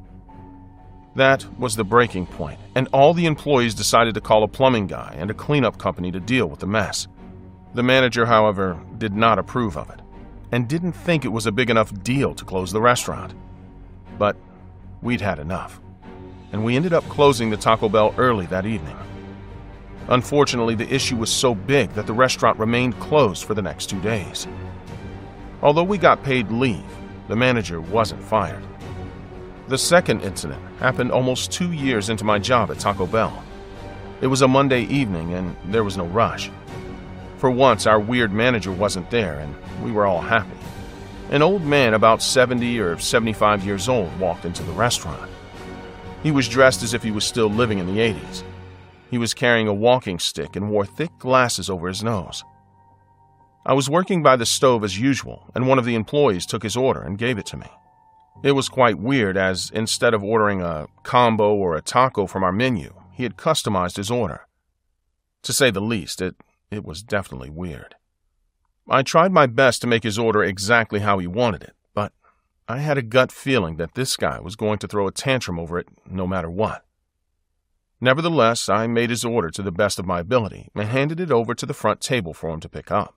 That was the breaking point, and all the employees decided to call a plumbing guy and a cleanup company to deal with the mess. The manager, however, did not approve of it, and didn't think it was a big enough deal to close the restaurant. But we'd had enough, and we ended up closing the Taco Bell early that evening. Unfortunately, the issue was so big that the restaurant remained closed for the next two days. Although we got paid leave, the manager wasn't fired. The second incident happened almost two years into my job at Taco Bell. It was a Monday evening and there was no rush. For once, our weird manager wasn't there and we were all happy. An old man about seventy or seventy-five years old walked into the restaurant. He was dressed as if he was still living in the eighties. He was carrying a walking stick and wore thick glasses over his nose. I was working by the stove as usual, and one of the employees took his order and gave it to me. It was quite weird, as instead of ordering a combo or a taco from our menu, he had customized his order. To say the least, it, it was definitely weird. I tried my best to make his order exactly how he wanted it, but I had a gut feeling that this guy was going to throw a tantrum over it no matter what. Nevertheless, I made his order to the best of my ability and handed it over to the front table for him to pick up.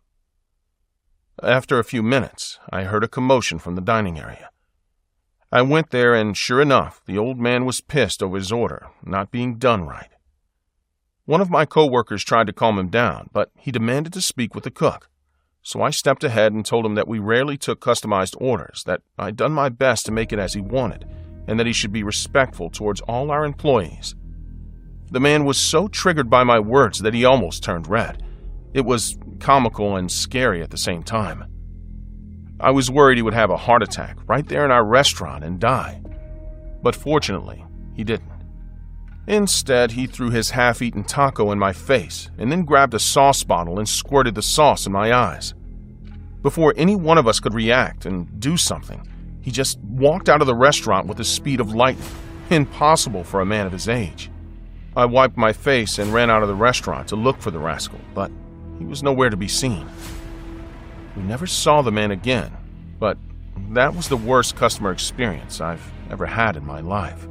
After a few minutes, I heard a commotion from the dining area. I went there, and sure enough, the old man was pissed over his order not being done right. One of my coworkers tried to calm him down, but he demanded to speak with the cook. So I stepped ahead and told him that we rarely took customized orders, that I'd done my best to make it as he wanted, and that he should be respectful towards all our employees. The man was so triggered by my words that he almost turned red. It was comical and scary at the same time. I was worried he would have a heart attack right there in our restaurant and die. But fortunately, he didn't. Instead, he threw his half-eaten taco in my face and then grabbed a sauce bottle and squirted the sauce in my eyes. Before any one of us could react and do something, he just walked out of the restaurant with the speed of lightning, impossible for a man of his age. I wiped my face and ran out of the restaurant to look for the rascal, but he was nowhere to be seen. We never saw the man again, but that was the worst customer experience I've ever had in my life.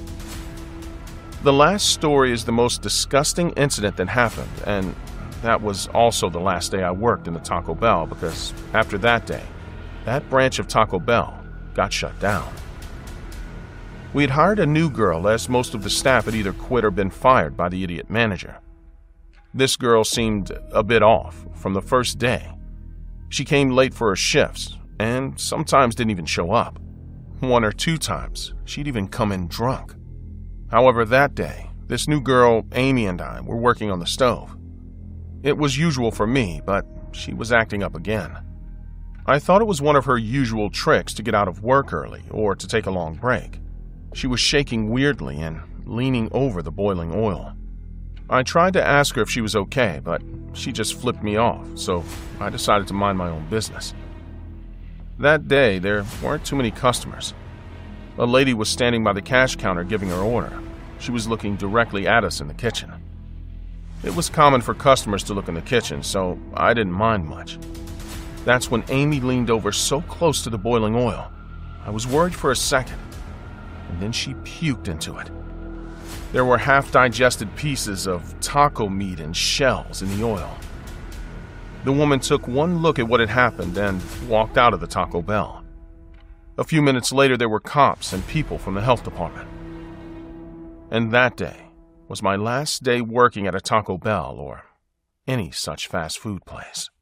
The last story is the most disgusting incident that happened, and that was also the last day I worked in the Taco Bell, because after that day, that branch of Taco Bell got shut down. We had hired a new girl, as most of the staff had either quit or been fired by the idiot manager. This girl seemed a bit off from the first day. She came late for her shifts, and sometimes didn't even show up. One or two times, she'd even come in drunk. However, that day, this new girl, Amy, and I were working on the stove. It was usual for me, but she was acting up again. I thought it was one of her usual tricks to get out of work early or to take a long break. She was shaking weirdly and leaning over the boiling oil. I tried to ask her if she was okay, but she just flipped me off, so I decided to mind my own business. That day, there weren't too many customers. A lady was standing by the cash counter giving her order. She was looking directly at us in the kitchen. It was common for customers to look in the kitchen, so I didn't mind much. That's when Amy leaned over so close to the boiling oil. I was worried for a second, and then she puked into it. There were half-digested pieces of taco meat and shells in the oil. The woman took one look at what had happened and walked out of the Taco Bell. A few minutes later, there were cops and people from the health department. And that day was my last day working at a Taco Bell or any such fast food place.